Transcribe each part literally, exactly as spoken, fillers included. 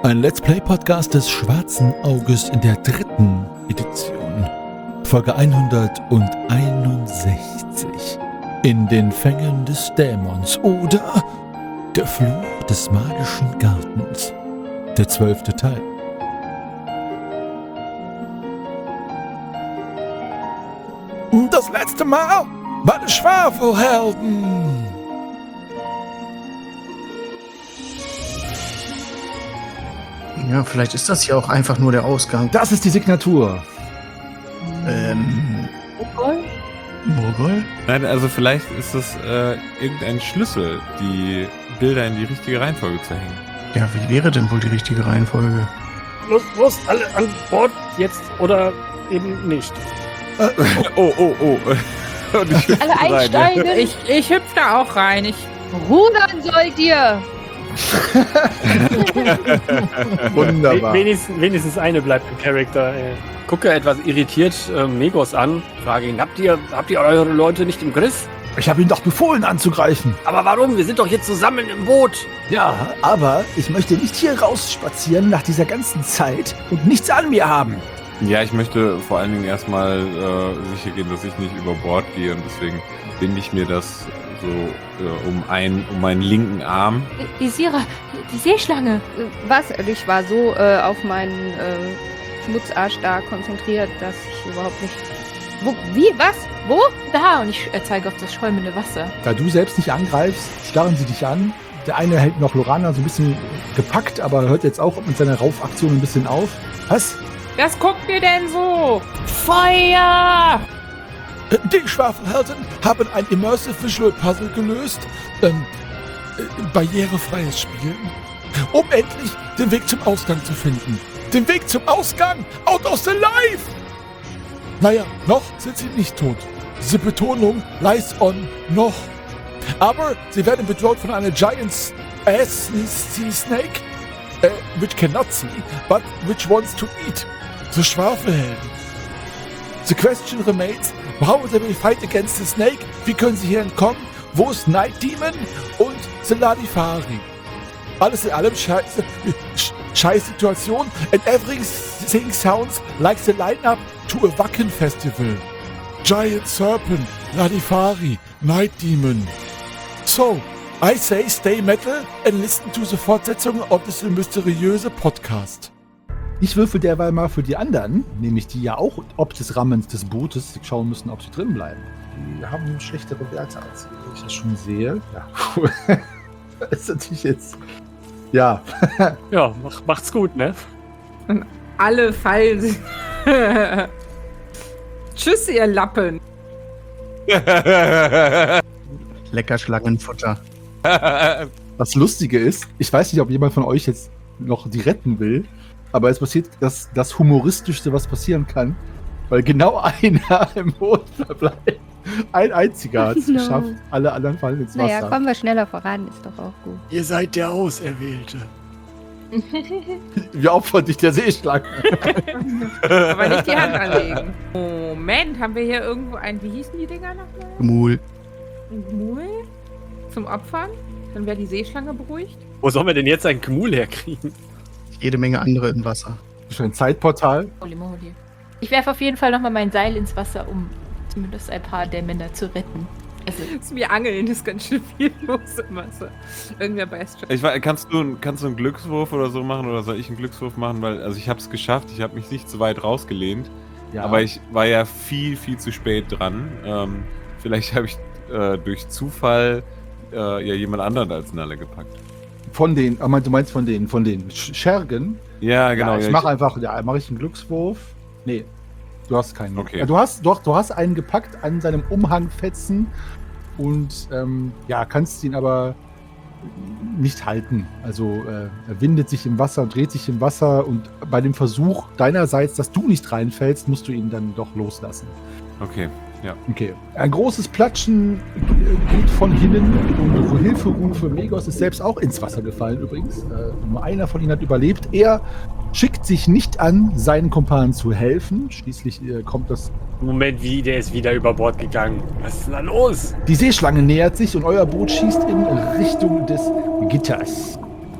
Ein Let's Play-Podcast des Schwarzen Auges in der dritten Edition. Folge hunderteinundsechzig. In den Fängen des Dämons oder der Fluch des magischen Gartens. Der zwölfte Teil. Das letzte Mal bei den Schwafelhelden. Ja, vielleicht ist das ja auch einfach nur der Ausgang. Das ist die Signatur. Ähm. Mogol? Mogol? Nein, also vielleicht ist es äh, irgendein Schlüssel, die Bilder in die richtige Reihenfolge zu hängen. Ja, wie wäre denn wohl die richtige Reihenfolge? Los, los, alle an Bord jetzt oder eben nicht. Äh, oh, oh, oh. Und ich hüpfe Alle rein, einsteigen. ja. Ich, ich hüpfe da auch rein. Ich Rudern sollt ihr! Wunderbar. Wenigstens, wenigstens eine bleibt im Charakter. Ey. Gucke etwas irritiert äh, Megos an, frage ihn, habt ihr, habt ihr eure Leute nicht im Griff? Ich habe Ihnen doch befohlen anzugreifen. Aber warum? Wir sind doch jetzt zusammen im Boot. Ja, aber ich möchte nicht hier rausspazieren nach dieser ganzen Zeit und nichts an mir haben. Ja, ich möchte vor allen Dingen erstmal äh, sicher gehen, dass ich nicht über Bord gehe und deswegen binde ich mir das so äh, um, ein, um meinen linken Arm. Isira, die Seeschlange. Was? Ich war so äh, auf meinen äh, Schmutzarsch da konzentriert, dass ich überhaupt nicht... Wo? Wie? Was? Wo? Da, und ich äh, zeige auf das schäumende Wasser. Da du selbst nicht angreifst, starren sie dich an. Der eine hält noch Lorana so ein bisschen gepackt, aber hört jetzt auch mit seiner Raufaktion ein bisschen auf. Was? Was guckt ihr denn so? Feuer! Die Schwafelhelden haben ein Immersive Visual Puzzle gelöst. Ähm, äh, barrierefreies Spielen. Um endlich den Weg zum Ausgang zu finden. Den Weg zum Ausgang! Out of the life! Naja, noch sind sie nicht tot. Diese Betonung lies on noch. Aber sie werden bedroht von einer Giant Ass Sea Snake, äh, which cannot see, but which wants to eat. The Schwafelhelden. The question remains, how will they fight against the snake? Wie können sie hier entkommen? Wo ist Night Demon und the Ladifari? Alles in allem scheiße, scheiß Situation and everything sounds like the lineup to a Wacken Festival. Giant Serpent, Ladifari, Night Demon. So, I say stay metal and listen to the Fortsetzung of this mysteriöse Podcast. Ich würfel derweil mal für die anderen, nämlich die ja auch ob des Rammens des Bootes schauen müssen, ob sie drin bleiben. Die haben schlechtere Werte als sie, wenn ich das schon sehe. Ja, cool. Das ist natürlich jetzt... Ja. Ja, mach, macht's gut, ne? Und alle fallen. Tschüss, ihr Lappen. Lecker Schlangenfutter. Das Lustige ist, ich weiß nicht, ob jemand von euch jetzt noch die retten will, aber es passiert das, das Humoristischste, was passieren kann, weil genau einer im Boot verbleibt. Ein einziger hat es No. geschafft, alle anderen fallen ins Wasser. Naja, kommen wir schneller voran, ist doch auch gut. Ihr seid der Auserwählte. Wir opfern dich der Seeschlange. Aber nicht die Hand anlegen. Moment, haben wir hier irgendwo ein, wie hießen die Dinger nochmal? Mul. Ein Gmul? Zum Opfern? Dann wäre die Seeschlange beruhigt. Wo sollen wir denn jetzt einen Gmul herkriegen? Jede Menge andere im Wasser. Das ist ein Zeitportal. Holy moly. Ich werfe auf jeden Fall nochmal mein Seil ins Wasser, um zumindest ein paar der Männer zu retten. Also, das ist wie Angeln, ist ganz schön viel los im Wasser. Irgendwer beißt schon. Ich weiß, kannst du, kannst du einen Glückswurf oder so machen oder soll ich einen Glückswurf machen? Weil, also ich habe es geschafft, ich habe mich nicht zu weit rausgelehnt, Ja. aber ich war ja viel, viel zu spät dran. Ähm, vielleicht habe ich äh, durch Zufall äh, ja jemand anderen als Nalle gepackt. Von den, oh, du meinst von den, von den Sch- Schergen? Ja, genau. Ja, ich ja, mach einfach, ja, mache ich einen Glückswurf. Nee, du hast keinen. Okay. Ja, du hast, doch, du hast einen gepackt an seinem Umhangfetzen und ähm, ja, kannst ihn aber nicht halten. Also äh, er windet sich im Wasser, dreht sich im Wasser und bei dem Versuch deinerseits, dass du nicht reinfällst, musst du ihn dann doch loslassen. Okay, ja. Okay. Ein großes Platschen äh, geht von hinnen und Hilferufe. Megos ist selbst auch ins Wasser gefallen übrigens. Äh, nur einer von ihnen hat überlebt. Er schickt sich nicht an, seinen Kumpanen zu helfen. Schließlich äh, kommt das... Moment, wie? Der ist wieder über Bord gegangen. Was ist denn da los? Die Seeschlange nähert sich und euer Boot schießt in Richtung des Gitters.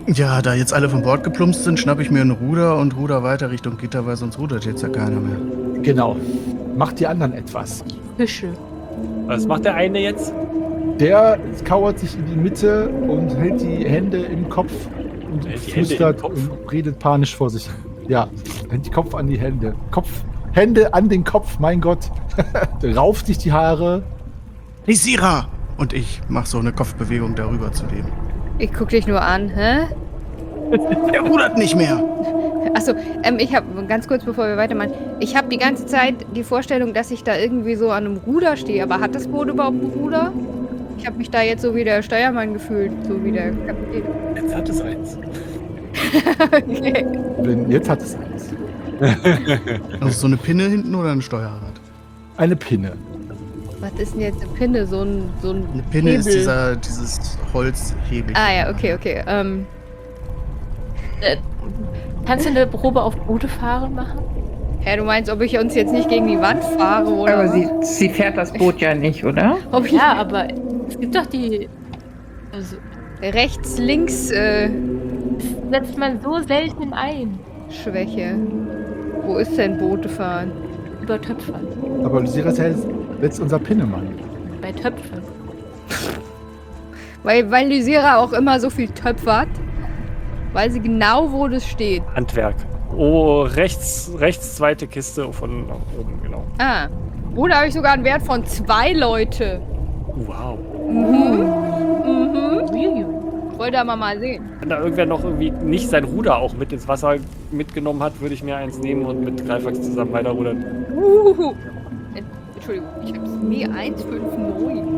Ja, da jetzt alle von Bord geplumpst sind, schnappe ich mir ein Ruder und ruder weiter Richtung Gitter, weil sonst rudert jetzt ja keiner mehr. Genau. Macht die anderen etwas. Fische. Was macht der eine jetzt? Der kauert sich in die Mitte und hält die Hände im Kopf und Hält die Hände flüstert im Kopf? und redet panisch vor sich. Ja, hält die Kopf an die Hände. Kopf, Hände an den Kopf, mein Gott. Rauft sich die Haare. Lysira! Und ich mache so eine Kopfbewegung darüber zu dem. Ich guck dich nur an, hä? Der rudert nicht mehr! Achso, ähm, ich habe, ganz kurz bevor wir weitermachen, ich habe die ganze Zeit die Vorstellung, dass ich da irgendwie so an einem Ruder stehe, aber hat das Boot überhaupt ein Ruder? Ich habe mich da jetzt so wie der Steuermann gefühlt, so wie der Kapitän. Jetzt hat es eins. Okay. Wenn, jetzt hat es eins. Also so eine Pinne hinten oder ein Steuerrad? Eine Pinne. Was ist denn jetzt eine Pinne? So ein, so ein Eine Pinne Hebel. ist dieser, dieses Holzhebel. Ah ja, okay, okay. Ähm, Äh, kannst du eine Probe auf Boote fahren machen? ja, du meinst, ob ich uns jetzt nicht gegen die Wand fahre oder Aber was? sie, sie fährt das Boot ja nicht, oder? Ob ich Ja, aber es gibt doch die. Also, rechts, links äh, setzt man so selten ein. Schwäche. Wo ist denn Boote fahren? Über Töpfern. Aber Lysira ist ja jetzt unser Pinnemann. Bei Töpfern. Weil, weil Lysira auch immer so viel töpfert. Weil sie genau wo das steht. Handwerk. Oh, rechts, rechts zweite Kiste von oben, genau. Ah. Oh, da habe ich sogar einen Wert von zwei Leute. Wow. Mhm. Mhm. Uiuiui. Wollte aber mal sehen. Wenn da irgendwer noch irgendwie nicht sein Ruder auch mit ins Wasser mitgenommen hat, würde ich mir eins nehmen und mit Greifax zusammen weiterrudern. Uhuhu. Entschuldigung, ich habe es mir eins fünf neun.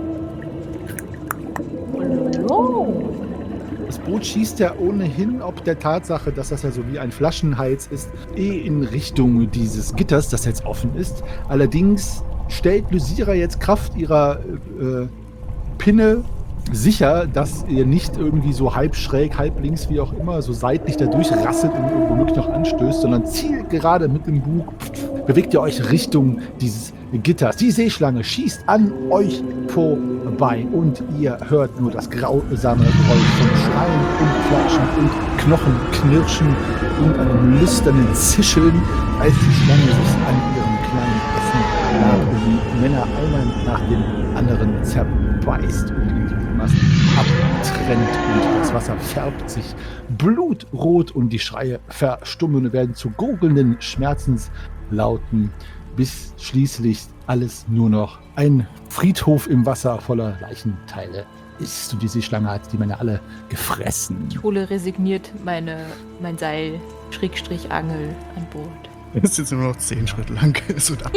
Das Boot schießt ja ohnehin ob der Tatsache, dass das ja so wie ein Flaschenhals ist, eh in Richtung dieses Gitters, das jetzt offen ist. Allerdings stellt Lysira jetzt Kraft ihrer äh, Pinne sicher, dass ihr nicht irgendwie so halb schräg, halb links, wie auch immer, so seitlich da durchrasselt und womöglich noch anstößt, sondern zielgerade mit dem Bug bewegt ihr euch Richtung dieses Gitters. Die Seeschlange schießt an euch vorbei und ihr hört nur das grausame Geräusch von Schreien und Klatschen und Knochenknirschen und einem lüsternen Zischeln, als die Schlange sich an ihrem kleinen Essen nagt und die Männer einer nach dem anderen zerbeißt und in die Massen abtrennt und das Wasser färbt sich blutrot und die Schreie verstummen und werden zu gurgelnden Schmerzenslauten, bis schließlich alles nur noch ein Friedhof im Wasser voller Leichenteile ist. Und diese Schlange hat die Männer alle gefressen. Ich hole resigniert meine, mein Seil, Schrägstrich Angel an Bord. Das ist jetzt nur noch zehn Schritte lang. So da.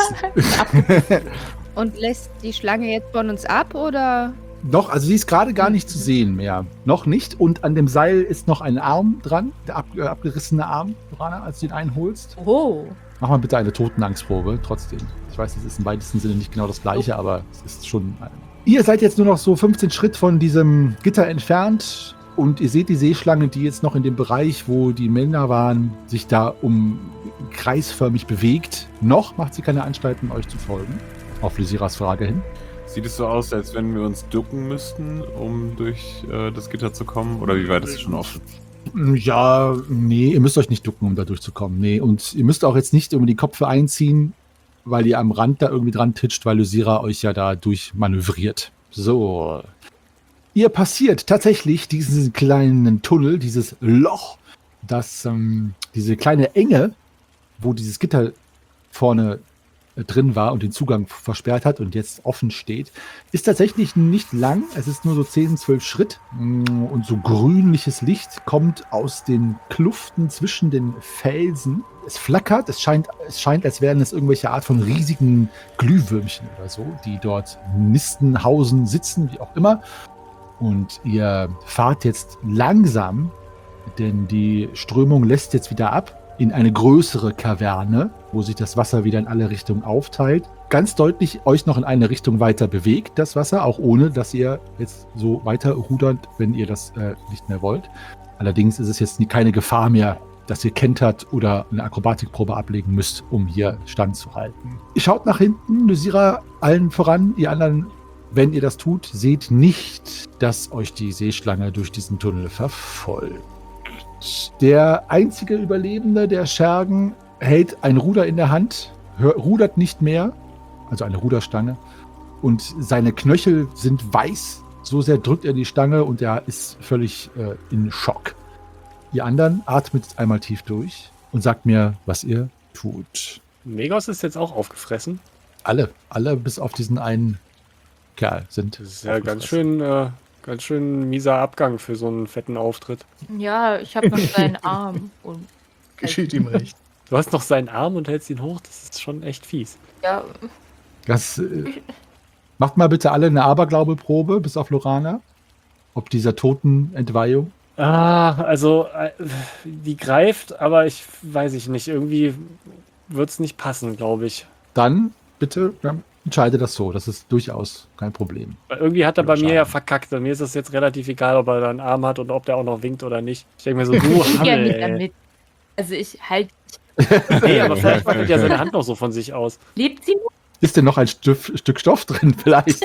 Ja. Und lässt die Schlange jetzt von uns ab, oder? Noch, also sie ist gerade gar nicht zu sehen mehr. Noch nicht. Und an dem Seil ist noch ein Arm dran, der ab, äh, abgerissene Arm, Rana, als du ihn einholst. Oh. Mach mal bitte eine Totenangstprobe, trotzdem. Ich weiß, es ist im weitesten Sinne nicht genau das gleiche, aber es ist schon... Ihr seid jetzt nur noch so fünfzehn Schritt von diesem Gitter entfernt und ihr seht die Seeschlange, die jetzt noch in dem Bereich, wo die Männer waren, sich da um kreisförmig bewegt. Noch macht sie keine Anstalten, euch zu folgen. Auf Lysiras Frage hin. Sieht es so aus, als wenn wir uns ducken müssten, um durch äh, das Gitter zu kommen? Oder wie weit ist es schon offen? Ja, nee, ihr müsst euch nicht ducken, um da durchzukommen. Nee, und ihr müsst auch jetzt nicht irgendwie die Köpfe einziehen, weil ihr am Rand da irgendwie dran titscht, weil Lysira euch ja da durchmanövriert. So. Ihr passiert tatsächlich diesen kleinen Tunnel, dieses Loch, das, ähm, diese kleine Enge, wo dieses Gitter vorne drin war und den Zugang versperrt hat und jetzt offen steht, ist tatsächlich nicht lang. Es ist nur so zehn, zwölf Schritt und so grünliches Licht kommt aus den Kluften zwischen den Felsen. Es flackert, es scheint, es scheint, als wären es irgendwelche Art von riesigen Glühwürmchen oder so, die dort nisten, hausen, sitzen, wie auch immer. Und ihr fahrt jetzt langsam, denn die Strömung lässt jetzt wieder ab, in eine größere Kaverne, wo sich das Wasser wieder in alle Richtungen aufteilt. Ganz deutlich euch noch in eine Richtung weiter bewegt, das Wasser, auch ohne, dass ihr jetzt so weiter rudert, wenn ihr das äh, nicht mehr wollt. Allerdings ist es jetzt nie, keine Gefahr mehr, dass ihr kentert oder eine Akrobatikprobe ablegen müsst, um hier standzuhalten. Ihr schaut nach hinten, Lysira allen voran, ihr anderen wenn ihr das tut, seht nicht, dass euch die Seeschlange durch diesen Tunnel verfolgt. Der einzige Überlebende der Schergen hält ein Ruder in der Hand, hör, rudert nicht mehr, also eine Ruderstange, und seine Knöchel sind weiß. So sehr drückt er die Stange und er ist völlig äh, in Schock. Ihr anderen atmet einmal tief durch und sagt mir, was ihr tut. Megos ist jetzt auch aufgefressen. Alle, alle bis auf diesen einen Kerl sind. Das ist ja ganz schön, äh, ganz schön mieser Abgang für so einen fetten Auftritt. Ja, ich habe noch seinen Arm. Und Geschieht ihm recht. Du hast noch seinen Arm und hältst ihn hoch. Das ist schon echt fies. ja, Das, äh, macht mal bitte alle eine Aberglaube-Probe, bis auf Lorana. Ob dieser Totenentweihung. Ah, also äh, die greift, aber ich weiß ich nicht. Irgendwie wird es nicht passen, glaube ich. Dann bitte ja, entscheide das so. Das ist durchaus kein Problem. Weil irgendwie hat er bei mir ja Schaden. verkackt. Bei mir ist es jetzt relativ egal, ob er da einen Arm hat und ob der auch noch winkt oder nicht. Ich denke mir so, du ich ja Hammel, nicht ey. damit. Also ich halt. Nee, aber vielleicht wackelt ja seine Hand noch so von sich aus. Lebt sie noch? Ist denn noch ein Stück, Stück Stoff drin vielleicht?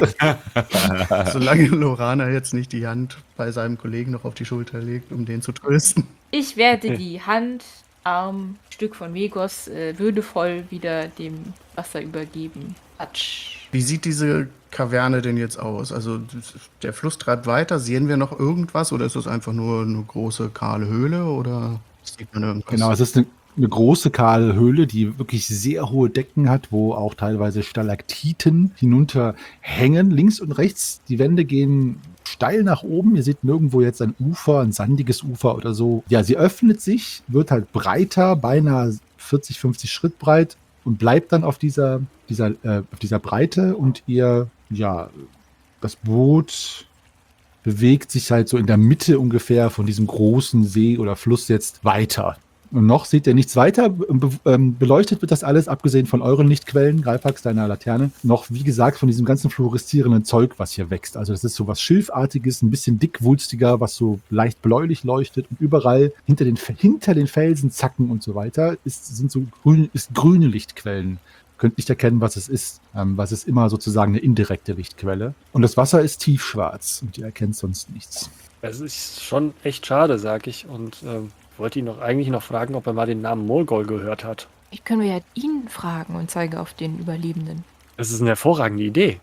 Solange Lorana jetzt nicht die Hand bei seinem Kollegen noch auf die Schulter legt, um den zu trösten. Ich werde die Hand, Arm, Stück von Megos äh, würdevoll wieder dem Wasser übergeben. Patsch. Wie sieht diese Kaverne denn jetzt aus? Also der Fluss treibt weiter. Sehen wir noch irgendwas oder ist das einfach nur eine große kahle Höhle oder sieht man irgendwas? Genau, es ist eine, eine große kahle Höhle, die wirklich sehr hohe Decken hat, wo auch teilweise Stalaktiten hinunterhängen. Links und rechts, die Wände gehen steil nach oben. Ihr seht nirgendwo jetzt ein Ufer, ein sandiges Ufer oder so. Ja, sie öffnet sich, wird halt breiter, beinahe vierzig, fünfzig Schritt breit und bleibt dann auf dieser, dieser, äh, auf dieser Breite und ihr, ja, das Boot bewegt sich halt so in der Mitte ungefähr von diesem großen See oder Fluss jetzt weiter. Und noch seht ihr nichts weiter. Be ähm, beleuchtet wird das alles, abgesehen von euren Lichtquellen, Greifax, deiner Laterne, noch, wie gesagt, von diesem ganzen fluoreszierenden Zeug, was hier wächst. Also das ist so was Schilfartiges, ein bisschen dickwulstiger, was so leicht bläulich leuchtet. Und überall hinter den, hinter den Felsen, Zacken und so weiter, ist, sind so grün, ist grüne Lichtquellen. Könnt nicht erkennen, was es ist. Ähm, was ist immer sozusagen eine indirekte Lichtquelle. Und das Wasser ist tiefschwarz und ihr erkennt sonst nichts. Das ist schon echt schade, sag ich. Und ähm, wollte ihn noch eigentlich noch fragen, ob er mal den Namen Morgol gehört hat. Ich können wir ja ihn fragen und zeige auf den Überlebenden. Das ist eine hervorragende Idee.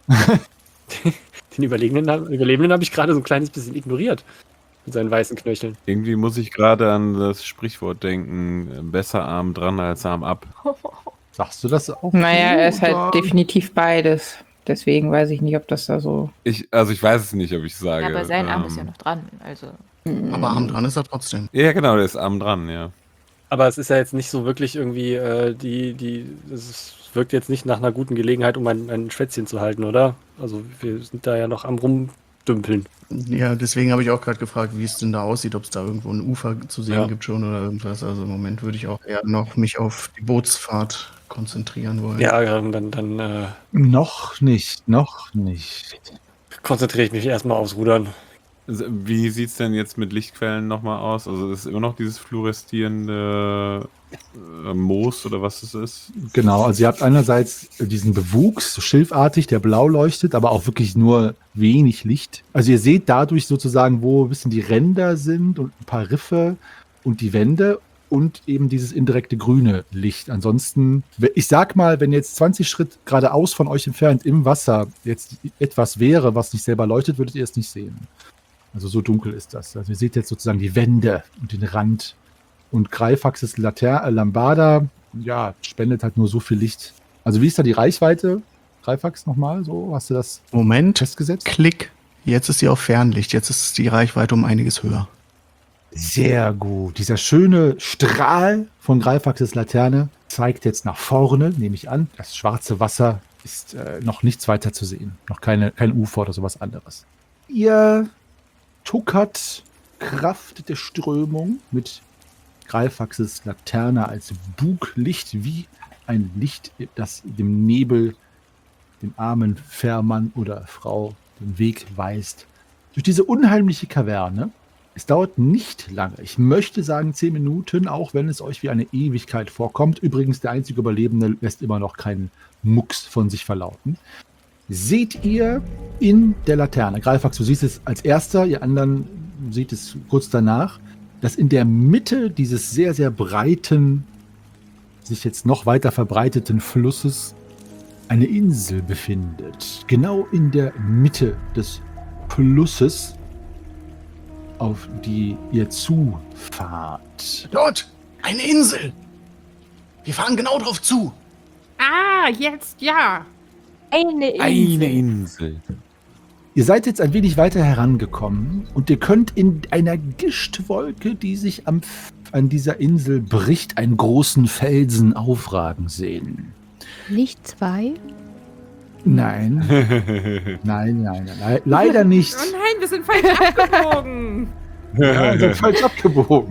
Den Überlebenden, Überlebenden habe ich gerade so ein kleines bisschen ignoriert. Mit seinen weißen Knöcheln. Irgendwie muss ich gerade an das Sprichwort denken, besser Arm dran als Arm ab. Sagst du das auch? Naja, so, er ist halt oder? definitiv beides. Deswegen weiß ich nicht, ob das da so. Ich, also ich weiß es nicht, ob ich sage. Ja, aber sein Arm ähm, ist ja noch dran. Also. Aber arm dran ist er trotzdem. Ja, genau, der ist Arm dran, ja. Aber es ist ja jetzt nicht so wirklich irgendwie, äh, die, die, es wirkt jetzt nicht nach einer guten Gelegenheit, um ein, ein Schwätzchen zu halten, oder? Also wir sind da ja noch am Rumdümpeln. Ja, deswegen habe ich auch gerade gefragt, wie es denn da aussieht, ob es da irgendwo ein Ufer zu sehen Ja. gibt schon oder irgendwas. Also im Moment würde ich auch eher noch mich auf die Bootsfahrt konzentrieren wollen. Ja, dann, dann äh, Noch nicht, noch nicht. konzentriere ich mich erstmal aufs Rudern. Also, wie sieht es denn jetzt mit Lichtquellen nochmal aus? Also ist immer noch dieses fluoreszierende äh, Moos oder was es ist? Genau, also ihr habt einerseits diesen Bewuchs, so schilfartig, der blau leuchtet, aber auch wirklich nur wenig Licht. Also ihr seht dadurch sozusagen, wo ein bisschen die Ränder sind und ein paar Riffe und die Wände und eben dieses indirekte grüne Licht. Ansonsten, ich sag mal, wenn jetzt zwanzig Schritt geradeaus von euch entfernt im Wasser jetzt etwas wäre, was nicht selber leuchtet, würdet ihr es nicht sehen. Also so dunkel ist das. Also ihr seht jetzt sozusagen die Wände und den Rand. Und Greifaxes Later äh, Lambada, ja, spendet halt nur so viel Licht. Also wie ist da die Reichweite? Greifax nochmal, so, hast du das Moment, festgesetzt? Klick. Jetzt ist sie auf Fernlicht. Jetzt ist die Reichweite um einiges höher. Sehr gut. Dieser schöne Strahl von Greifaxes Laterne zeigt jetzt nach vorne, nehme ich an. Das schwarze Wasser ist äh, noch nichts weiter zu sehen. Noch keine, kein Ufer oder sowas anderes. Ihr tuckert Kraft der Strömung mit Greifaxes Laterne als Buglicht, wie ein Licht, das dem Nebel, dem armen Fährmann oder Frau den Weg weist. Durch diese unheimliche Kaverne. Es dauert nicht lange. Ich möchte sagen zehn Minuten, auch wenn es euch wie eine Ewigkeit vorkommt. Übrigens, der einzige Überlebende lässt immer noch keinen Mucks von sich verlauten. seht ihr in der Laterne, Greifax, du siehst es als erster, ihr anderen seht es kurz danach, dass in der Mitte dieses sehr, sehr breiten, sich jetzt noch weiter verbreiteten Flusses eine Insel befindet. Genau in der Mitte des Flusses, auf die ihr zufahrt. Dort! Eine Insel! Wir fahren genau drauf zu. Ah, jetzt ja. Eine Insel. Eine Insel. Ihr seid jetzt ein wenig weiter herangekommen und ihr könnt in einer Gischtwolke, die sich am, an dieser Insel bricht, einen großen Felsen aufragen sehen. Nicht zwei? Nein. Nein, nein, nein. Le leider nicht. Oh nein, wir sind falsch abgebogen. Ja, ihr seid falsch abgebogen.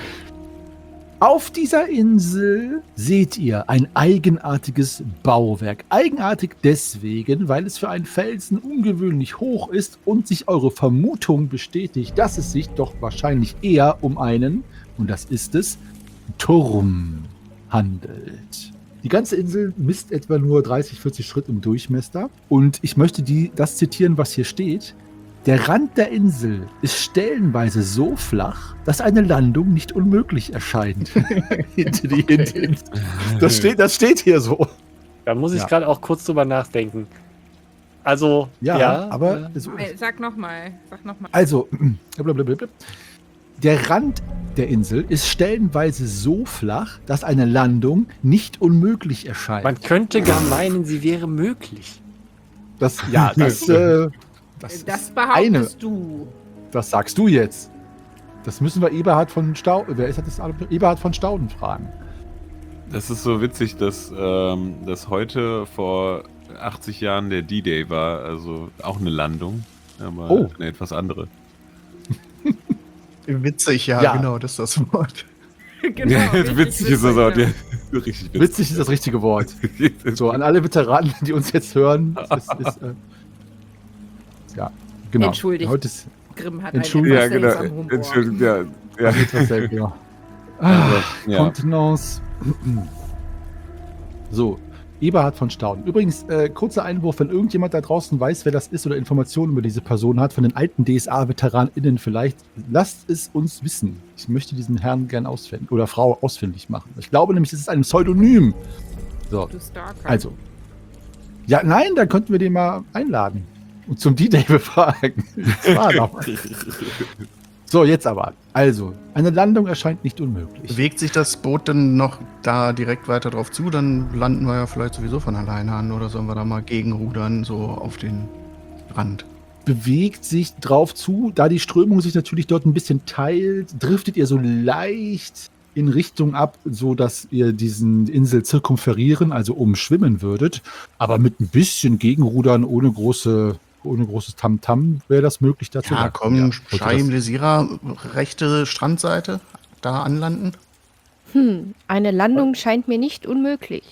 Auf dieser Insel seht ihr ein eigenartiges Bauwerk. Eigenartig deswegen, weil es für einen Felsen ungewöhnlich hoch ist und sich eure Vermutung bestätigt, dass es sich doch wahrscheinlich eher um einen, und das ist es, Turm handelt. Die ganze Insel misst etwa nur dreißig, vierzig Schritt im Durchmesser. Und ich möchte die, das zitieren, was hier steht. Der Rand der Insel ist stellenweise so flach, dass eine Landung nicht unmöglich erscheint. Hinter die, hinter, das, steht, das steht hier so. Da muss ich Ja. gerade auch kurz drüber nachdenken. Also, Ja, ja, aber äh, so, Äh, Sag nochmal, sag nochmal. also, blablabla. Der Rand der Insel ist stellenweise so flach, dass eine Landung nicht unmöglich erscheint. man könnte gar meinen, sie wäre möglich. Das, ja, das, äh, das, Das ist behauptest eine. du. Das sagst du jetzt. Das müssen wir Eberhard von Stauden, wer ist das? Eberhard von Stauden fragen. Das ist so witzig, dass, ähm, dass heute vor achtzig Jahren der D-Day war, also auch eine Landung, aber Oh. eine etwas andere. Witzig, ja, Ja. genau, das ist das Wort. Genau, Ja, richtig witzig ist das auch. ja. Ja. Richtig witzig. Witzig ist das richtige Wort. So, an alle Veteranen, die uns jetzt hören. Es ist, äh, ja, genau. Entschuldigt. Heute ist Grimm hat Entschuldigung. einen Ja, etwas genau. seltsamen Humor. Entschuldigung, ja. ja. etwas selten, ja. Also, Ah, ja. Kontenance. So, Eberhard von Stauden. Übrigens, äh, kurzer Einwurf, wenn irgendjemand da draußen weiß, wer das ist oder Informationen über diese Person hat, von den alten D S A-VeteranInnen vielleicht, lasst es uns wissen. Ich möchte diesen Herrn gern ausfindig oder Frau ausfindig machen. Ich glaube nämlich, es ist ein Pseudonym. So, Du Stalker. also. Ja, nein, dann könnten wir den mal einladen und zum D-Day befragen. Das war doch mal. So, jetzt aber. Also, eine Landung erscheint nicht unmöglich. Bewegt sich das Boot dann noch da direkt weiter drauf zu, dann landen wir ja vielleicht sowieso von alleine an oder sollen wir da mal gegenrudern, so auf den Rand? Bewegt sich drauf zu, da die Strömung sich natürlich dort ein bisschen teilt, driftet ihr so leicht in Richtung ab, so dass ihr diesen Insel zirkumferieren, also umschwimmen würdet. Aber mit ein bisschen Gegenrudern, ohne große, ohne großes Tamtam wäre das möglich dazu. Ja, komm, wollte das- Shaim Lesira, rechte Strandseite, da anlanden. Hm, eine Landung scheint mir nicht unmöglich.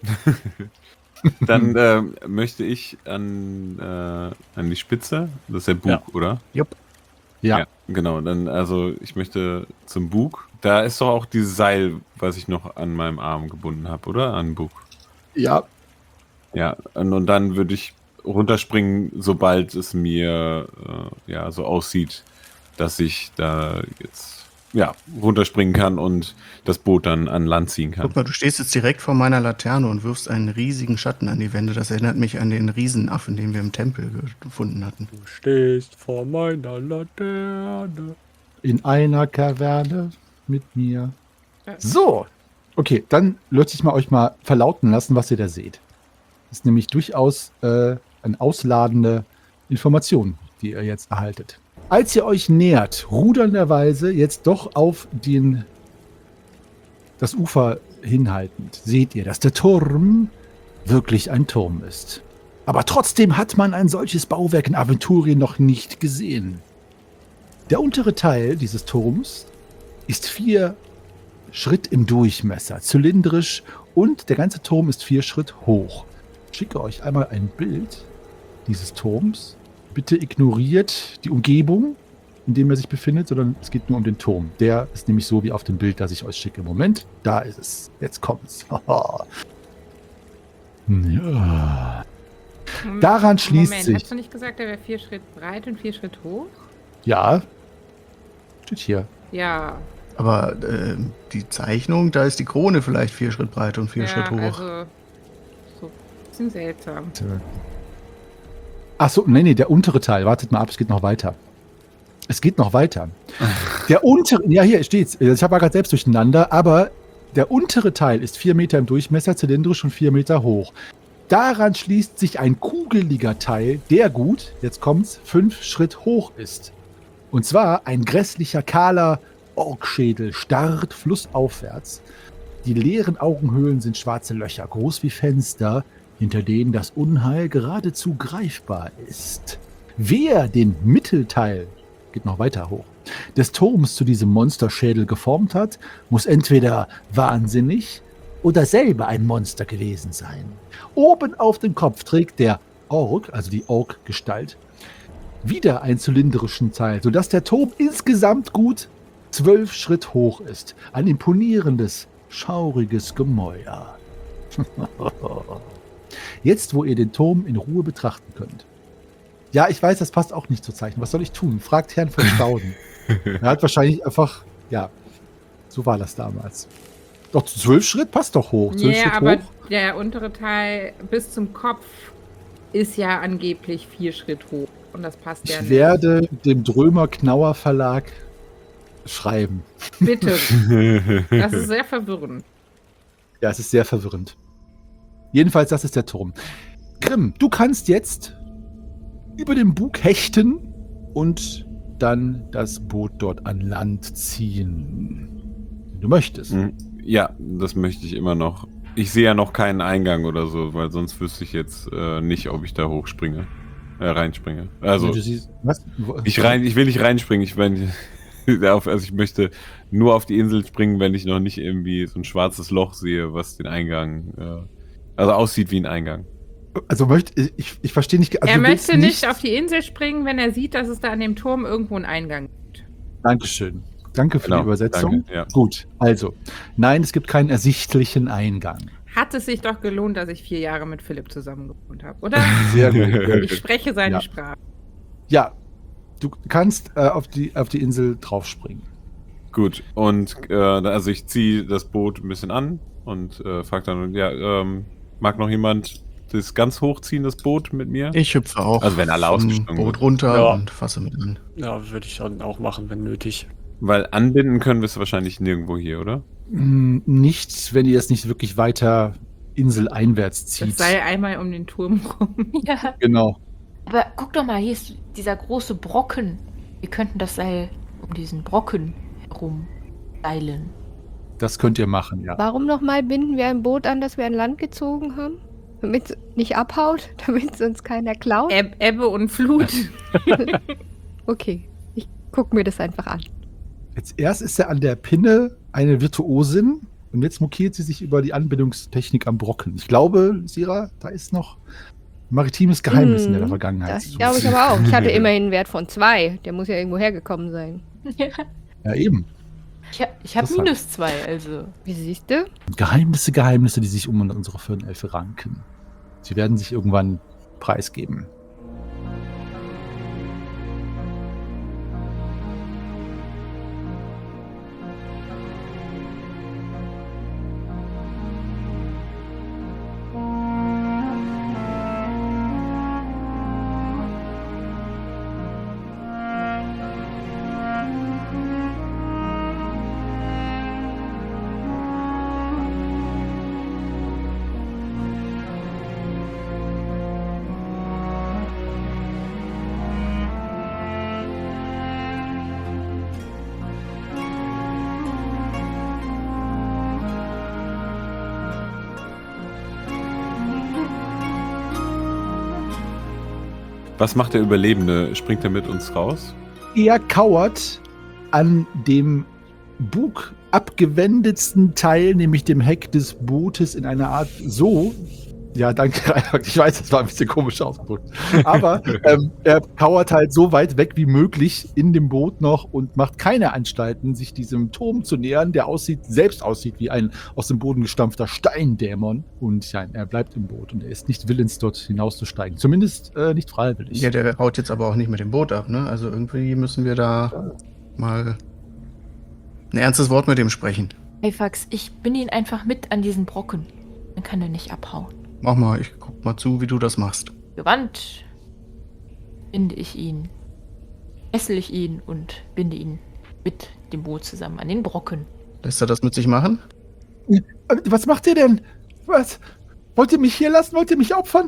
Dann ähm, möchte ich an, äh, an die Spitze, das ist der Bug, Ja. oder? Jupp. Ja. Genau, dann, also ich möchte zum Bug. Da ist doch auch dieses Seil, was ich noch an meinem Arm gebunden habe, oder? An den Bug. Ja, Ja, und, und dann würde ich runterspringen, sobald es mir äh, ja so aussieht, dass ich da jetzt ja runterspringen kann und das Boot dann an Land ziehen kann. Guck mal, du stehst jetzt direkt vor meiner Laterne und wirfst einen riesigen Schatten an die Wände. Das erinnert mich an den Riesenaffen, den wir im Tempel ge- gefunden hatten. Du stehst vor meiner Laterne. in einer Kaverne mit mir. Ja. So, okay, dann möchte ich mal euch mal verlauten lassen, was ihr da seht. Das ist nämlich durchaus äh, eine ausladende Information, die ihr jetzt erhaltet. Als ihr euch nähert, rudernderweise jetzt doch auf den, das Ufer hinhaltend, seht ihr, dass der Turm wirklich ein Turm ist. Aber trotzdem hat man ein solches Bauwerk in Aventurien noch nicht gesehen. Der untere Teil dieses Turms ist vier Schritt im Durchmesser, zylindrisch, und der ganze Turm ist vier Schritt hoch. Ich schicke euch einmal ein Bild dieses Turms. Bitte ignoriert die Umgebung, in dem er sich befindet, sondern es geht nur um den Turm. Der ist nämlich so wie auf dem Bild, das ich euch schicke. Moment, da ist es. Jetzt kommt's. Ja. Daran schließt Moment, sich. hast du nicht gesagt, der wäre vier Schritt breit und vier Schritt hoch? Ja. Steht hier. Ja. Aber äh, die Zeichnung, da ist die Krone vielleicht vier Schritt breit und vier ja, Schritt hoch. Also, so ein bisschen seltsam. Ach so, nee, nee, der untere Teil. Wartet mal ab, es geht noch weiter. Es geht noch weiter. Der untere, ja, hier steht's. Ich habe gerade selbst durcheinander, aber der untere Teil ist vier Meter im Durchmesser, zylindrisch und vier Meter hoch. Daran schließt sich ein kugeliger Teil, der gut, jetzt kommt's, fünf Schritt hoch ist. Und zwar ein grässlicher, kahler Orkschädel starrt flussaufwärts. Die leeren Augenhöhlen sind schwarze Löcher, groß wie Fenster, hinter denen das Unheil geradezu greifbar ist. Wer den Mittelteil, geht noch weiter hoch, des Turms zu diesem Monsterschädel geformt hat, muss entweder wahnsinnig oder selber ein Monster gewesen sein. Oben auf dem Kopf trägt der Ork, also die Ork-Gestalt, wieder einen zylindrischen Teil, sodass der Turm insgesamt gut zwölf Schritt hoch ist. Ein imponierendes, schauriges Gemäuer. Jetzt, wo ihr den Turm in Ruhe betrachten könnt. Ja, ich weiß, das passt auch nicht zur Zeichnung. Was soll ich tun? Fragt Herrn von Stauden. Er hat wahrscheinlich einfach, ja, so war das damals. Doch, zwölf Schritt passt doch hoch. Zwölf Ja, Schritt aber hoch. der untere Teil bis zum Kopf ist ja angeblich vier Schritt hoch. Und das passt ja Ich nicht. werde dem Drömer Knauer Verlag schreiben. Bitte. Das ist sehr verwirrend. Ja, es ist sehr verwirrend. Jedenfalls, das ist der Turm. Grimm, du kannst jetzt über den Bug hechten und dann das Boot dort an Land ziehen. Wenn du möchtest. Hm, Ja, das möchte ich immer noch. Ich sehe ja noch keinen Eingang oder so, weil sonst wüsste ich jetzt äh, nicht, ob ich da hochspringe. Äh, reinspringe. Also, Du siehst, was? Wo- ich, rein, ich will nicht reinspringen. Ich, mein, auf, also ich möchte nur auf die Insel springen, wenn ich noch nicht irgendwie so ein schwarzes Loch sehe, was den Eingang, äh, also aussieht wie ein Eingang. Also möchte ich, ich verstehe nicht. Also er du willst möchte nicht auf die Insel springen, wenn er sieht, dass es da an dem Turm irgendwo einen Eingang gibt. Dankeschön. Danke für Genau, die Übersetzung. danke, ja. Gut, also, nein, es gibt keinen ersichtlichen Eingang. Hat es sich doch gelohnt, dass ich vier Jahre mit Philipp zusammen gewohnt habe, oder? Sehr gut. Ich spreche seine Ja. Sprache. Ja, du kannst äh, auf, die, auf die Insel draufspringen. Gut, und äh, also ich ziehe das Boot ein bisschen an und äh, frage dann, ja, ähm, mag noch jemand das ganz hochziehen, das Boot mit mir? Ich hüpfe auch Also wenn alle vom ausgestiegen Boot sind. runter Ja. und fasse mit an. Ja, würde ich dann auch machen, wenn nötig. Weil anbinden können wir es wahrscheinlich nirgendwo hier, oder? Hm, Nicht, wenn ihr es nicht wirklich weiter inseleinwärts Das zieht. Seil einmal um den Turm rum. Ja. Genau. Aber guck doch mal, hier ist dieser große Brocken. Wir könnten das Seil um diesen Brocken herum seilen. Das könnt ihr machen, ja. Warum nochmal binden wir ein Boot an, das wir an Land gezogen haben? Damit es nicht abhaut, damit es uns keiner klaut? Eb Ebbe und Flut. Okay, ich gucke mir das einfach an. Jetzt erst ist er an der Pinne eine Virtuosin und jetzt mokiert sie sich über die Anbindungstechnik am Brocken. Ich glaube, Sira, da ist noch maritimes Geheimnis in der Hm, Vergangenheit. Das glaube ich aber auch. Ich hatte immerhin einen Wert von zwei. Der muss ja irgendwo hergekommen sein. Ja, eben. Ich, ha- ich habe Interessant. minus zwei, also. Wie siehst du? Geheimnisse, Geheimnisse, die sich um unsere Firnelfe ranken. Sie werden sich irgendwann preisgeben. Was macht der Überlebende? Springt er mit uns raus? Er kauert an dem Bug abgewendetsten Teil, nämlich dem Heck des Bootes, in einer Art so, Ja, danke. Ich weiß, das war ein bisschen komisch ausgedrückt. Aber ähm, er kauert halt so weit weg wie möglich in dem Boot noch und macht keine Anstalten, sich diesem Turm zu nähern, der aussieht, selbst aussieht wie ein aus dem Boden gestampfter Steindämon. Und ja, er bleibt im Boot und er ist nicht willens, dort hinauszusteigen. Zumindest äh, nicht freiwillig. Ja, der haut jetzt aber auch nicht mit dem Boot ab, ne? Also irgendwie müssen wir da mal ein ernstes Wort mit ihm sprechen. Halifax, ich bin ihn einfach mit an diesen Brocken. Dann kann er nicht abhauen. Mach mal, ich guck mal zu, wie du das machst. Gewandt binde ich ihn, fessel ich ihn und binde ihn mit dem Boot zusammen an den Brocken. Lässt er das mit sich machen? Was macht ihr denn? Was? Wollt ihr mich hier lassen? Wollt ihr mich opfern?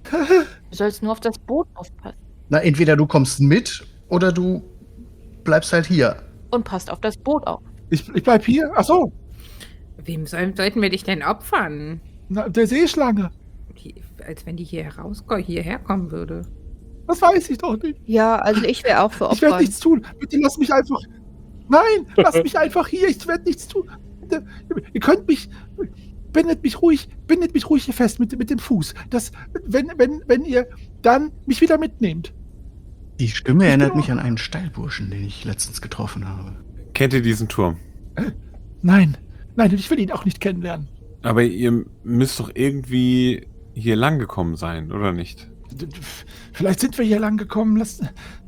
Du sollst nur auf das Boot aufpassen. Na, entweder du kommst mit oder du bleibst halt hier. Und passt auf das Boot auf. Ich, ich bleib hier? Ach so. Wem soll, sollten wir dich denn opfern? Na, der Seeschlange. Die, als wenn die hier herauskommen, hierher kommen würde. Das weiß ich doch nicht. Ja, also ich wäre auch für Ich werde Opfer. nichts tun. Bitte lass mich einfach. Nein, lass mich einfach hier. Ich werde nichts tun. Bitte, ihr könnt mich. Bindet mich ruhig, bindet mich ruhig hier fest mit, mit dem Fuß. Das, wenn, wenn, wenn ihr dann mich wieder mitnehmt. Die Stimme erinnert bin mich an einen Steilburschen, den ich letztens getroffen habe. Kennt ihr diesen Turm? Nein, nein, ich will ihn auch nicht kennenlernen. Aber ihr müsst doch irgendwie hier lang gekommen sein, oder nicht? Vielleicht sind wir hier lang gekommen. Lasst,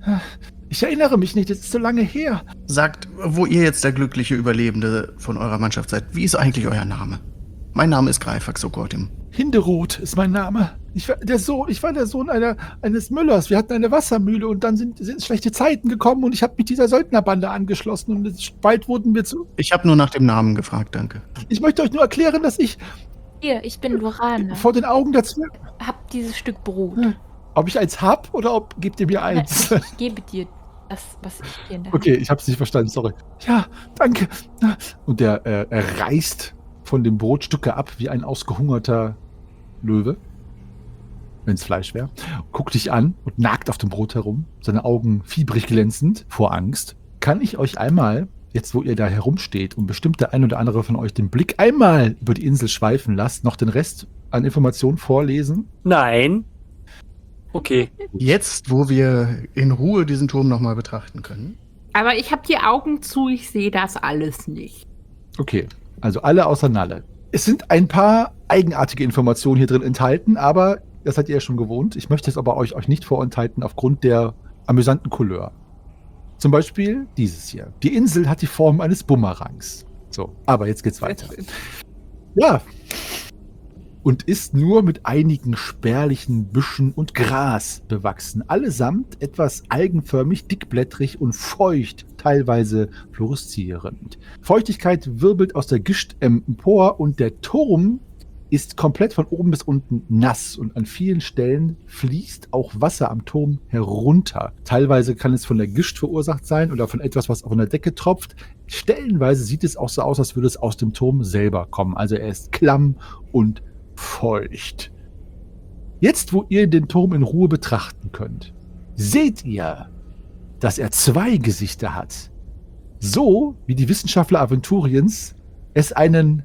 ich erinnere mich nicht, das ist so lange her. Sagt, wo ihr jetzt der glückliche Überlebende von eurer Mannschaft seid. Wie ist eigentlich euer Name? Mein Name ist Greifax Ogortim. Hinderoth ist mein Name. Ich war der Sohn, ich war der Sohn einer, eines Müllers. Wir hatten eine Wassermühle und dann sind, sind schlechte Zeiten gekommen und ich habe mich dieser Söldnerbande angeschlossen und es, bald wurden wir zu... Ich habe nur nach dem Namen gefragt, danke. Ich möchte euch nur erklären, dass ich Hier, ich bin Lorana. vor den Augen der Zwerge... Hab dieses Stück Brot. Ob ich eins hab oder ob gebt ihr mir eins? Na, ich gebe dir das, was ich hier in der Hand Okay, ich hab's nicht verstanden, sorry. Ja, danke. Und der äh, er reißt von dem Brotstücke ab wie ein ausgehungerter Löwe, wenn es Fleisch wäre, guckt dich an und nagt auf dem Brot herum, seine Augen fiebrig glänzend vor Angst. Kann ich euch einmal, jetzt wo ihr da herumsteht und bestimmt der ein oder andere von euch den Blick einmal über die Insel schweifen lasst, noch den Rest an Informationen vorlesen? Nein. Okay. Jetzt, wo wir in Ruhe diesen Turm nochmal betrachten können. Aber ich habe die Augen zu, ich sehe das alles nicht. Okay, also alle außer Nalle. Es sind ein paar eigenartige Informationen hier drin enthalten, aber das seid ihr ja schon gewohnt. Ich möchte es aber euch, euch nicht vorenthalten aufgrund der amüsanten Couleur. Zum Beispiel dieses hier. Die Insel hat die Form eines Bumerangs. So, aber jetzt geht's weiter. Ja. Und ist nur mit einigen spärlichen Büschen und Gras bewachsen. Allesamt etwas algenförmig, dickblättrig und feucht, teilweise fluoreszierend. Feuchtigkeit wirbelt aus der Gischt empor und der Turm ist komplett von oben bis unten nass und an vielen Stellen fließt auch Wasser am Turm herunter. Teilweise kann es von der Gischt verursacht sein oder von etwas, was von der Decke tropft. Stellenweise sieht es auch so aus, als würde es aus dem Turm selber kommen. Also er ist klamm und feucht. Jetzt, wo ihr den Turm in Ruhe betrachten könnt, seht ihr, dass er zwei Gesichter hat. So wie die Wissenschaftler Aventuriens es einen,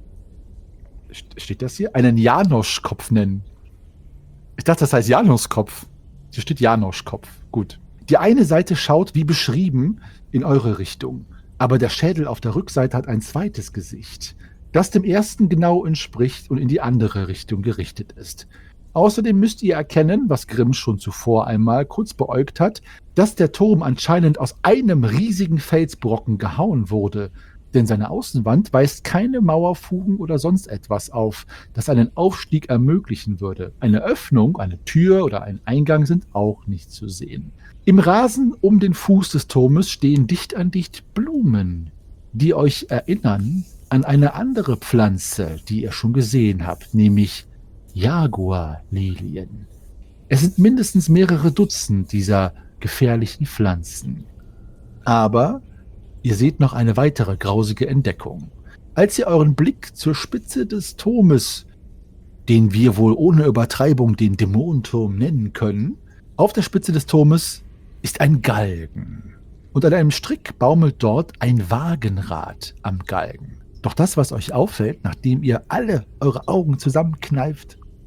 steht das hier? Einen Janosch-Kopf nennen. Ich dachte, das heißt Januskopf. Hier steht Janosch-Kopf. Gut. Die eine Seite schaut, wie beschrieben, in eure Richtung. Aber der Schädel auf der Rückseite hat ein zweites Gesicht, das dem ersten genau entspricht und in die andere Richtung gerichtet ist. Außerdem müsst ihr erkennen, was Grimm schon zuvor einmal kurz beäugt hat, dass der Turm anscheinend aus einem riesigen Felsbrocken gehauen wurde, denn seine Außenwand weist keine Mauerfugen oder sonst etwas auf, das einen Aufstieg ermöglichen würde. Eine Öffnung, eine Tür oder ein Eingang sind auch nicht zu sehen. Im Rasen um den Fuß des Turmes stehen dicht an dicht Blumen, die euch erinnern an eine andere Pflanze, die ihr schon gesehen habt, nämlich Jaguarlilien. Es sind mindestens mehrere Dutzend dieser gefährlichen Pflanzen. Aber ihr seht noch eine weitere grausige Entdeckung. Als ihr euren Blick zur Spitze des Turmes, den wir wohl ohne Übertreibung den Dämonenturm nennen können, auf der Spitze des Turmes ist ein Galgen. Und an einem Strick baumelt dort ein Wagenrad am Galgen. Doch das, was euch auffällt, nachdem ihr alle eure Augen zusammenkneift,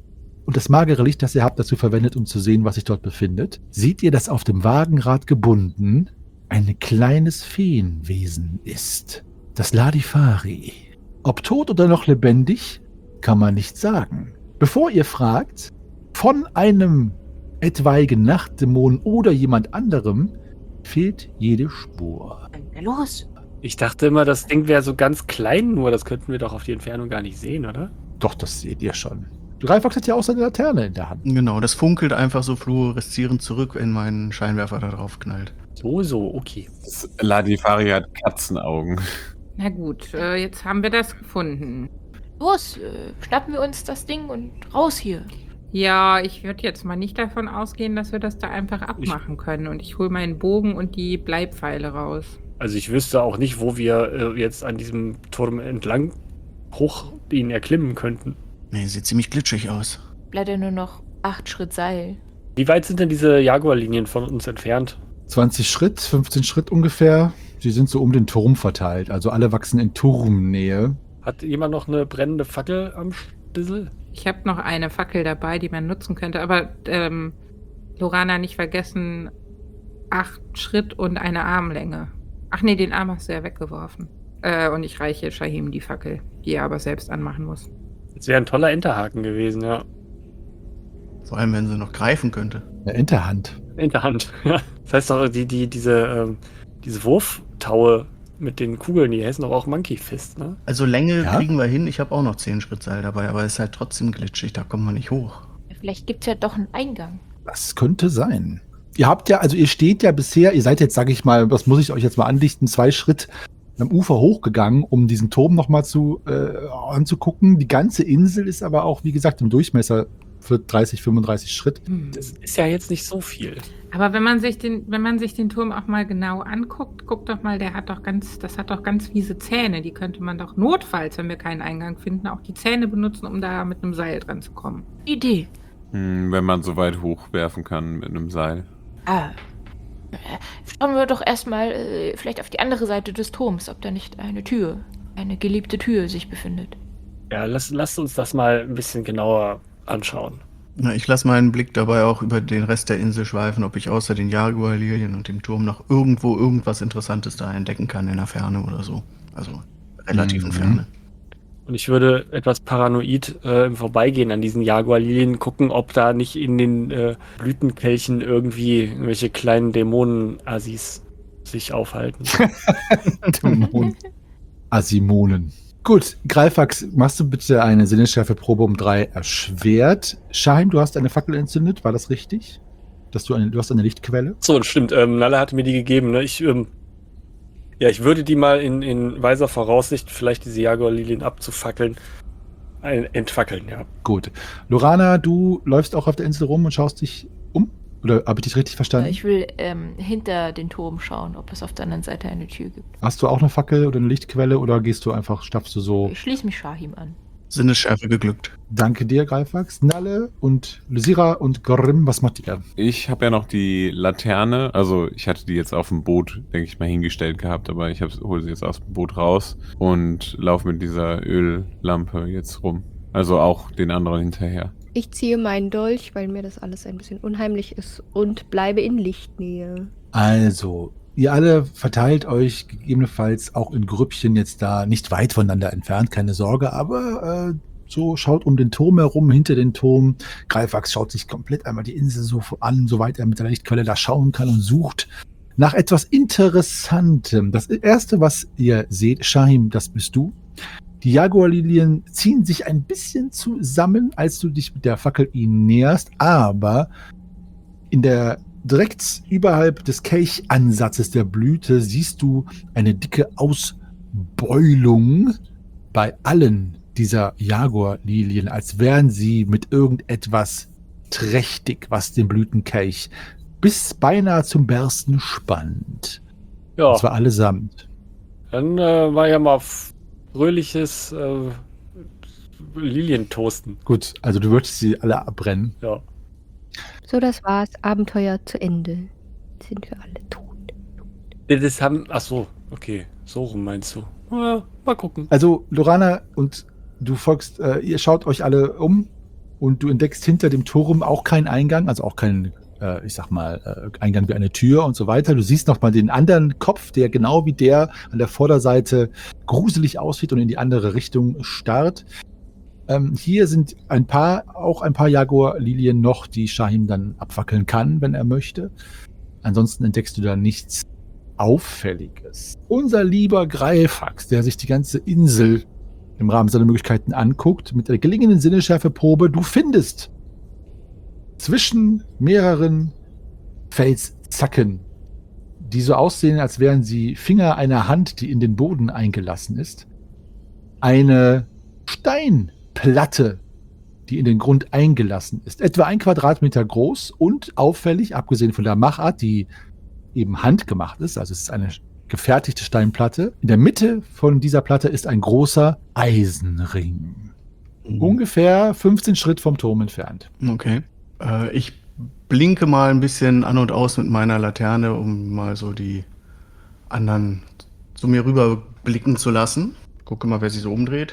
und das magere Licht, das ihr habt, dazu verwendet, um zu sehen, was sich dort befindet, seht ihr, dass auf dem Wagenrad gebunden ein kleines Feenwesen ist. Das Ladifari. Ob tot oder noch lebendig, kann man nicht sagen. Bevor ihr fragt, von einem etwaigen Nachtdämon oder jemand anderem fehlt jede Spur. Los. Ich dachte immer, das Ding wäre so ganz klein, nur das könnten wir doch auf die Entfernung gar nicht sehen, oder? Doch, das seht ihr schon. Greifax hat ja auch seine Laterne in der Hand. Genau, das funkelt einfach so fluoreszierend zurück, wenn mein Scheinwerfer da drauf knallt. So, so, okay. Das Ladifari hat Katzenaugen. Na gut, äh, jetzt haben wir das gefunden. Los, äh, schnappen wir uns das Ding und raus hier. Ja, ich würde jetzt mal nicht davon ausgehen, dass wir das da einfach abmachen können. Und ich hole meinen Bogen und die Bleibpfeile raus. Also ich wüsste auch nicht, wo wir äh, jetzt an diesem Turm entlang hoch ihn erklimmen könnten. Nee, sieht ziemlich glitschig aus. Bleibt ja nur noch acht Schritt Seil. Wie weit sind denn diese Jaguar-Linien von uns entfernt? zwanzig Schritt, fünfzehn Schritt ungefähr. Sie sind so um den Turm verteilt, also alle wachsen in Turmnähe. Hat jemand noch eine brennende Fackel am Stissel? Ich habe noch eine Fackel dabei, die man nutzen könnte. Aber ähm, Lorana, nicht vergessen, acht Schritt und eine Armlänge. Ach nee, den Arm hast du ja weggeworfen. Äh, und ich reiche Shahim die Fackel, die er aber selbst anmachen muss. Das wäre ein toller Enterhaken gewesen, ja. Vor allem, wenn sie noch greifen könnte. Eine Enterhand. Enterhand, ja. Das heißt doch, die, die, diese, ähm, diese Wurftaue mit den Kugeln, die heißen doch auch Monkey Fist, ne? Also Länge Ja? kriegen wir hin. Ich habe auch noch zehn Schritt Seil dabei, aber es ist halt trotzdem glitschig. Da kommen wir nicht hoch. Vielleicht gibt's ja doch einen Eingang. Das könnte sein. Ihr habt ja, also ihr steht ja bisher, ihr seid jetzt, sage ich mal, was muss ich euch jetzt mal andichten, zwei Schritt am Ufer hochgegangen, um diesen Turm nochmal zu, äh, anzugucken. Die ganze Insel ist aber auch, wie gesagt, im Durchmesser für dreißig, fünfunddreißig Schritt. Das ist ja jetzt nicht so viel. Aber wenn man sich den, wenn man sich den Turm auch mal genau anguckt, guckt doch mal, der hat doch ganz, das hat doch ganz fiese Zähne. Die könnte man doch notfalls, wenn wir keinen Eingang finden, auch die Zähne benutzen, um da mit einem Seil dran zu kommen. Idee. Hm, wenn man so weit hochwerfen kann mit einem Seil. Ah. Äh, Schauen wir doch erstmal äh, vielleicht auf die andere Seite des Turms, ob da nicht eine Tür, eine geliebte Tür sich befindet. Ja, lass, lasst uns das mal ein bisschen genauer anschauen. Na, ich lasse meinen Blick dabei auch über den Rest der Insel schweifen, ob ich außer den Jaguar-Lilien und dem Turm noch irgendwo irgendwas Interessantes da entdecken kann in der Ferne oder so. Also relativen Mhm. Ferne. Und ich würde etwas paranoid äh, im Vorbeigehen an diesen Jaguar-Lilien gucken, ob da nicht in den äh, Blütenkelchen irgendwie irgendwelche kleinen Dämonen-Assis sich aufhalten. Dämonen. Asimonen. Gut, Greifax, machst du bitte eine Sinnesschärfe-Probe um drei erschwert. Shahim, du hast eine Fackel entzündet, war das richtig? Dass du eine, du hast eine Lichtquelle? So, stimmt. Ähm, Nalle hatte mir die gegeben. Ne? Ich, ähm, ja, ich würde die mal in, in weiser Voraussicht, vielleicht diese Jaguar-Lilien abzufackeln, ein, entfackeln, ja. Gut. Lorana, du läufst auch auf der Insel rum und schaust dich um? Oder habe ich dich richtig verstanden? Ich will ähm, hinter den Turm schauen, ob es auf der anderen Seite eine Tür gibt. Hast du auch eine Fackel oder eine Lichtquelle oder gehst du einfach, stapfst du so? Ich schließe mich Shahim an. Sinnesschärfe geglückt. Danke dir, Greifax. Nalle und Lysira und Grimm, was macht ihr? Ich habe ja noch die Laterne, also ich hatte die jetzt auf dem Boot, denke ich mal, hingestellt gehabt, aber ich hole sie jetzt aus dem Boot raus und laufe mit dieser Öllampe jetzt rum. Also auch den anderen hinterher. Ich ziehe meinen Dolch, weil mir das alles ein bisschen unheimlich ist und bleibe in Lichtnähe. Also, ihr alle verteilt euch gegebenenfalls auch in Grüppchen jetzt da nicht weit voneinander entfernt, keine Sorge, aber äh, so schaut um den Turm herum, hinter den Turm. Greifax schaut sich komplett einmal die Insel so an, soweit er mit der Lichtquelle da schauen kann und sucht nach etwas Interessantem. Das erste, was ihr seht, Shahim, das bist du. Die Jaguar-Lilien ziehen sich ein bisschen zusammen, als du dich mit der Fackel ihnen näherst, aber in der direkt überhalb des Kelchansatzes der Blüte siehst du eine dicke Ausbeulung bei allen dieser Jaguar-Lilien, als wären sie mit irgendetwas trächtig, was den Blütenkelch bis beinahe zum Bersten spannt. Ja, Und zwar allesamt. dann äh, war ja mal fröhliches äh, Lilientoasten. Gut, also du würdest sie alle abbrennen. Ja. So, das war's. Abenteuer zu Ende. Jetzt sind wir alle tot. Das haben. Ach so, okay. So rum meinst du. Ja, mal gucken. Also Lorana und du folgst, äh, ihr schaut euch alle um. und du entdeckst hinter dem Turm auch keinen Eingang, also auch keinen, äh, ich sag mal, äh, Eingang wie eine Tür und so weiter. Du siehst noch mal den anderen Kopf, der genau wie der an der Vorderseite gruselig aussieht und in die andere Richtung starrt. Ähm, hier sind ein paar, auch ein paar Jaguar-Lilien noch, die Shahim dann abfackeln kann, wenn er möchte. Ansonsten entdeckst du da nichts Auffälliges. Unser lieber Greifax, der sich die ganze Insel im Rahmen seiner Möglichkeiten anguckt, mit der gelingenden Sinneschärfeprobe, du findest zwischen mehreren Felszacken, die so aussehen, als wären sie Finger einer Hand, die in den Boden eingelassen ist, eine Steinplatte, die in den Grund eingelassen ist. Etwa ein Quadratmeter groß und auffällig, abgesehen von der Machart, die eben handgemacht ist, also es ist eine gefertigte Steinplatte. In der Mitte von dieser Platte ist ein großer Eisenring. Mhm. Ungefähr fünfzehn Schritt vom Turm entfernt. Okay. Äh, ich blinke mal ein bisschen an und aus mit meiner Laterne, um mal so die anderen zu mir rüber blicken zu lassen. Gucke mal, wer sich so umdreht.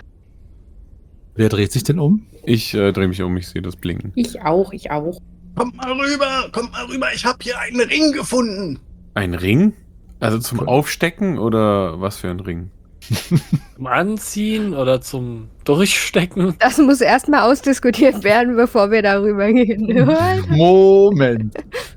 Wer dreht sich denn um? Ich äh, drehe mich um, ich sehe das Blinken. Ich auch, ich auch. Kommt mal rüber, kommt mal rüber, ich habe hier einen Ring gefunden. Ein Ring? Also zum Aufstecken oder was für ein Ring? Zum Anziehen oder zum Durchstecken? Das muss erstmal ausdiskutiert werden, bevor wir darüber gehen. Moment.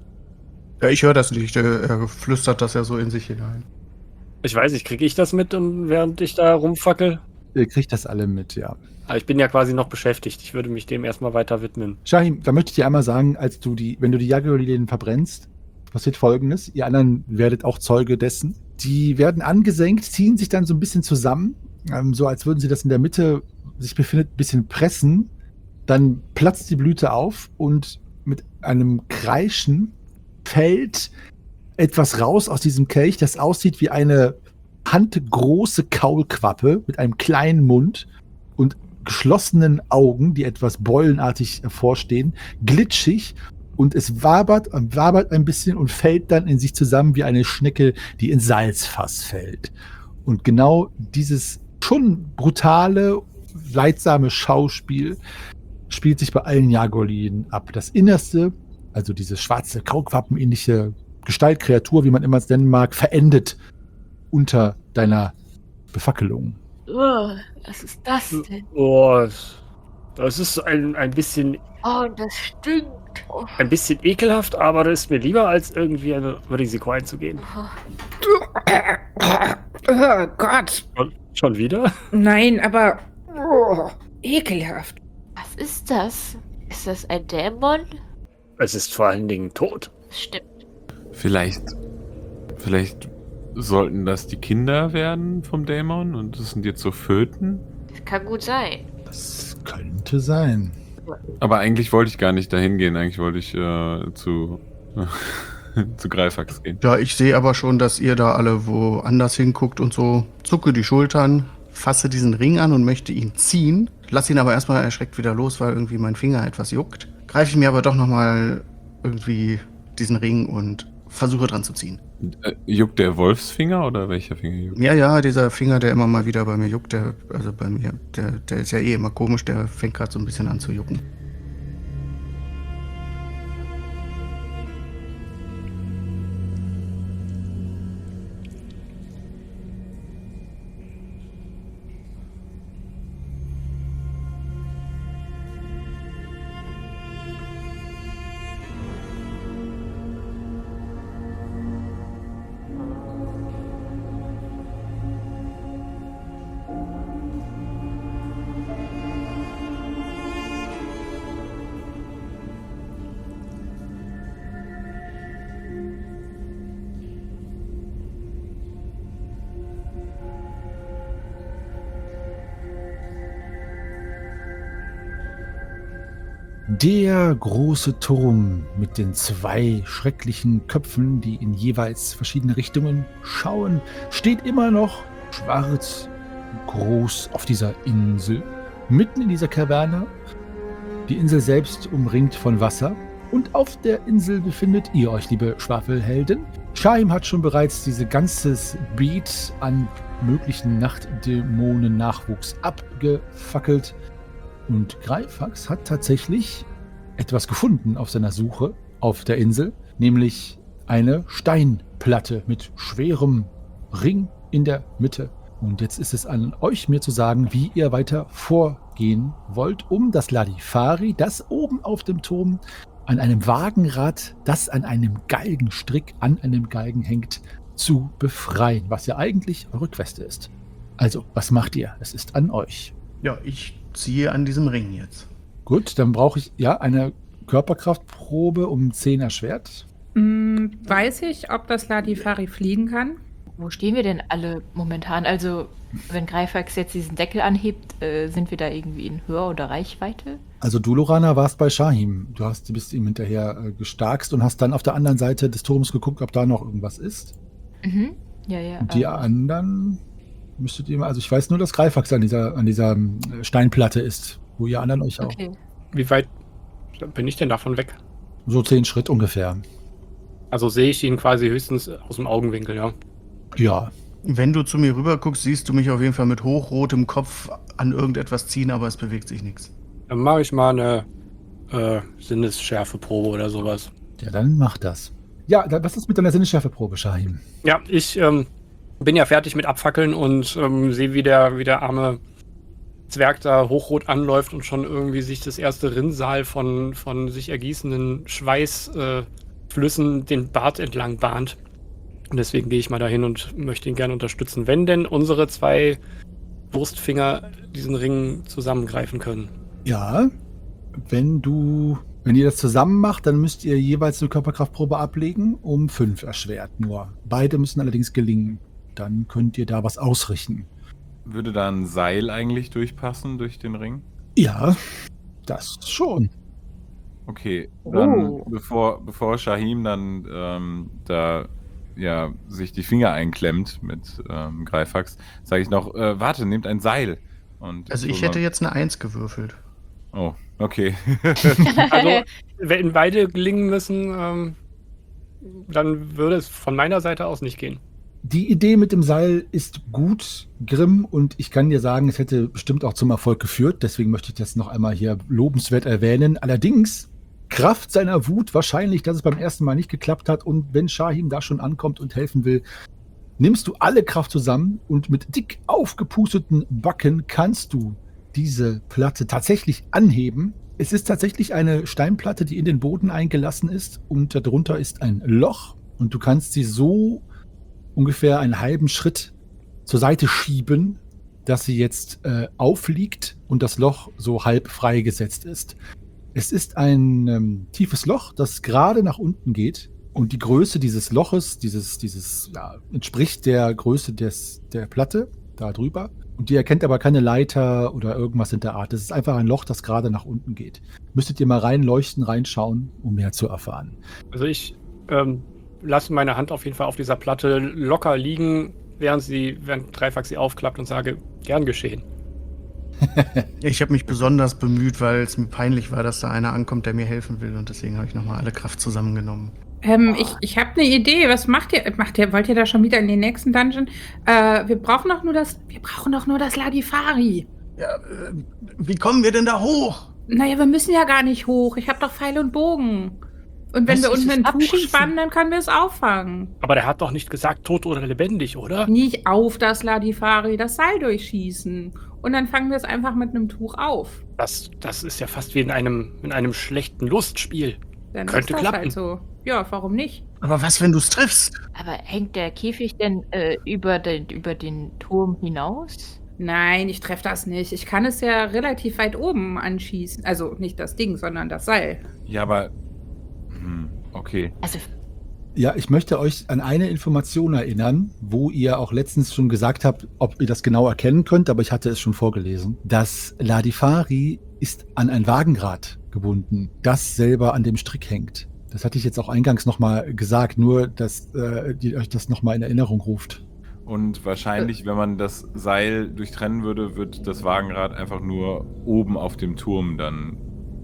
Ja, ich höre das nicht. Er flüstert das ja so in sich hinein. Ich weiß nicht, kriege ich das mit, und während ich da rumfackel? Ihr kriegt das alle mit, ja. Aber ich bin ja quasi noch beschäftigt. Ich würde mich dem erstmal weiter widmen. Shahim, da möchte ich dir einmal sagen, als du die, wenn du die Jaguar-Lilien verbrennst, passiert Folgendes. Ihr anderen werdet auch Zeuge dessen. Die werden angesenkt, ziehen sich dann so ein bisschen zusammen, ähm, so als würden sie das in der Mitte sich befindet, ein bisschen pressen. Dann platzt die Blüte auf und mit einem Kreischen fällt etwas raus aus diesem Kelch, das aussieht wie eine handgroße Kaulquappe mit einem kleinen Mund und geschlossenen Augen, die etwas beulenartig hervorstehen, glitschig, und es wabert und wabert ein bisschen und fällt dann in sich zusammen wie eine Schnecke, die in Salzfass fällt. Und genau dieses schon brutale, leidsame Schauspiel spielt sich bei allen Jaguar-Lilien ab. Das Innerste, also diese schwarze, Kaulquappenähnliche Gestaltkreatur, wie man immer es nennen mag, verendet unter deiner Befackelung. Oh, was ist das denn? Oh, das ist ein, ein bisschen Oh, das stinkt. Oh. ein bisschen ekelhaft, aber das ist mir lieber, als irgendwie ein Risiko einzugehen. Oh Gott. Schon, schon wieder? Nein, aber oh, ekelhaft. Was ist das? Ist das ein Dämon? Es ist vor allen Dingen tot. Stimmt. Vielleicht, vielleicht sollten das die Kinder werden vom Dämon und das sind jetzt so Föten? Das kann gut sein. Das könnte sein. Aber eigentlich wollte ich gar nicht dahin gehen. Eigentlich wollte ich äh, zu, zu Greifax gehen. Ja, ich sehe aber schon, dass ihr da alle woanders hinguckt und so. Zucke die Schultern, fasse diesen Ring an und möchte ihn ziehen. Lass ihn aber erstmal erschreckt wieder los, weil irgendwie mein Finger etwas juckt. Greife ich mir aber doch nochmal irgendwie diesen Ring und versuche dran zu ziehen. Äh, juckt der Wolfsfinger oder welcher Finger juckt? Ja, ja, dieser Finger, der immer mal wieder bei mir juckt, der, also bei mir, der, der ist ja eh immer komisch, der fängt gerade so ein bisschen an zu jucken. Der große Turm mit den zwei schrecklichen Köpfen, die in jeweils verschiedene Richtungen schauen, steht immer noch schwarz und groß auf dieser Insel, mitten in dieser Kaverne. Die Insel selbst umringt von Wasser. Und auf der Insel befindet ihr euch, liebe Schwafelhelden. Shahim hat schon bereits diese ganzes Beat an möglichen Nachtdämonen-Nachwuchs abgefackelt. Und Greifax hat tatsächlich etwas gefunden auf seiner Suche auf der Insel, nämlich eine Steinplatte mit schwerem Ring in der Mitte. Und jetzt ist es an euch, mir zu sagen, wie ihr weiter vorgehen wollt, um das Ladifari, das oben auf dem Turm an einem Wagenrad, das an einem Galgenstrick an einem Galgen hängt, zu befreien, was ja eigentlich eure Queste ist. Also, was macht ihr? Es ist an euch. Ja, ich ziehe an diesem Ring jetzt. Gut, dann brauche ich ja eine Körperkraftprobe um zehn erschwert. Hm, weiß ich, ob das Ladifari fliegen kann? Wo stehen wir denn alle momentan? Also, wenn Greifax jetzt diesen Deckel anhebt, äh, sind wir da irgendwie in Höhe oder Reichweite? Also du, Lorana, warst bei Shahim. Du hast, du bist ihm hinterher äh, gestarkst und hast dann auf der anderen Seite des Turms geguckt, ob da noch irgendwas ist. Mhm. Ja, ja. Und die ähm, anderen müsstet ihr mal, also ich weiß nur, dass Greifax an dieser, an dieser ähm, Steinplatte ist, wo ihr anderen euch auch. Okay. Wie weit bin ich denn davon weg? So zehn Schritt ungefähr. Also sehe ich ihn quasi höchstens aus dem Augenwinkel, ja. Ja. Wenn du zu mir rüber guckst, siehst du mich auf jeden Fall mit hochrotem Kopf an irgendetwas ziehen, aber es bewegt sich nichts. Dann mache ich mal eine äh, Sinnesschärfeprobe oder sowas. Ja, dann mach das. Ja, da, was ist mit deiner Sinnesschärfeprobe, Shahim? Ja, ich ähm, bin ja fertig mit Abfackeln und ähm, sehe, wie der, wie der arme Zwerg da hochrot anläuft und schon irgendwie sich das erste Rinnsal von, von sich ergießenden Schweißflüssen äh, den Bart entlang bahnt. Und deswegen gehe ich mal dahin und möchte ihn gerne unterstützen, wenn denn unsere zwei Wurstfinger diesen Ring zusammengreifen können. Ja, wenn du, wenn ihr das zusammen macht, dann müsst ihr jeweils eine Körperkraftprobe ablegen, um fünf erschwert nur. Beide müssen allerdings gelingen. Dann könnt ihr da was ausrichten. Würde da ein Seil eigentlich durchpassen durch den Ring? Ja, das schon. Okay, dann Oh. bevor, bevor Shahim dann ähm, da ja sich die Finger einklemmt mit ähm, Greifax, sage ich noch, äh, warte, nehmt ein Seil. Und Also so ich hätte mal- jetzt eine Eins gewürfelt. Oh, okay. Also, wenn beide gelingen müssen, ähm, dann würde es von meiner Seite aus nicht gehen. Die Idee mit dem Seil ist gut, Grimm, und ich kann dir sagen, es hätte bestimmt auch zum Erfolg geführt. Deswegen möchte ich das noch einmal hier lobenswert erwähnen. Allerdings, Kraft seiner Wut wahrscheinlich, dass es beim ersten Mal nicht geklappt hat. Und wenn Shahim da schon ankommt und helfen will, nimmst du alle Kraft zusammen und mit dick aufgepusteten Backen kannst du diese Platte tatsächlich anheben. Es ist tatsächlich eine Steinplatte, die in den Boden eingelassen ist, und darunter ist ein Loch, und du kannst sie so ungefähr einen halben Schritt zur Seite schieben, dass sie jetzt äh, aufliegt und das Loch so halb freigesetzt ist. Es ist ein ähm, tiefes Loch, das gerade nach unten geht, und die Größe dieses Loches, dieses, dieses ja, entspricht der Größe des, der Platte da drüber. Und die erkennt aber keine Leiter oder irgendwas in der Art. Es ist einfach ein Loch, das gerade nach unten geht. Müsstet ihr mal reinleuchten, reinschauen, um mehr zu erfahren. Also ich ähm, lasse meine Hand auf jeden Fall auf dieser Platte locker liegen, während sie, während Dreifax sie aufklappt, und sage, gern geschehen. Ich habe mich besonders bemüht, weil es mir peinlich war, dass da einer ankommt, der mir helfen will. Und deswegen habe ich nochmal alle Kraft zusammengenommen. Ähm, ich ich habe eine Idee. Was macht ihr? Macht ihr? Wollt ihr da schon wieder in den nächsten Dungeon? Äh, wir brauchen doch nur das. Wir brauchen doch nur das Ladifari. Ja, äh, wie kommen wir denn da hoch? Naja, wir müssen ja gar nicht hoch. Ich habe doch Pfeil und Bogen. Und wenn Was wir ist unten das ein Tuch Abschießen? spannen, dann können wir es auffangen. Aber der hat doch nicht gesagt, tot oder lebendig, oder? Nicht auf das Ladifari, das Seil durchschießen. Und dann fangen wir es einfach mit einem Tuch auf. Das, das ist ja fast wie in einem, in einem schlechten Lustspiel. Dann Könnte ist das klappen. halt so. Ja, warum nicht? Aber was, wenn du es triffst? Aber hängt der Käfig denn äh, über, den, über den Turm hinaus? Nein, ich treffe das nicht. Ich kann es ja relativ weit oben anschießen. Also nicht das Ding, sondern das Seil. Ja, aber. Hm, okay. Also, Ja, ich möchte euch an eine Information erinnern, wo ihr auch letztens schon gesagt habt, ob ihr das genau erkennen könnt, aber ich hatte es schon vorgelesen. Das Ladifari ist an ein Wagenrad gebunden, das selber an dem Strick hängt. Das hatte ich jetzt auch eingangs nochmal gesagt, nur dass äh, ihr euch das nochmal in Erinnerung ruft. Und wahrscheinlich, wenn man das Seil durchtrennen würde, wird das Wagenrad einfach nur oben auf dem Turm dann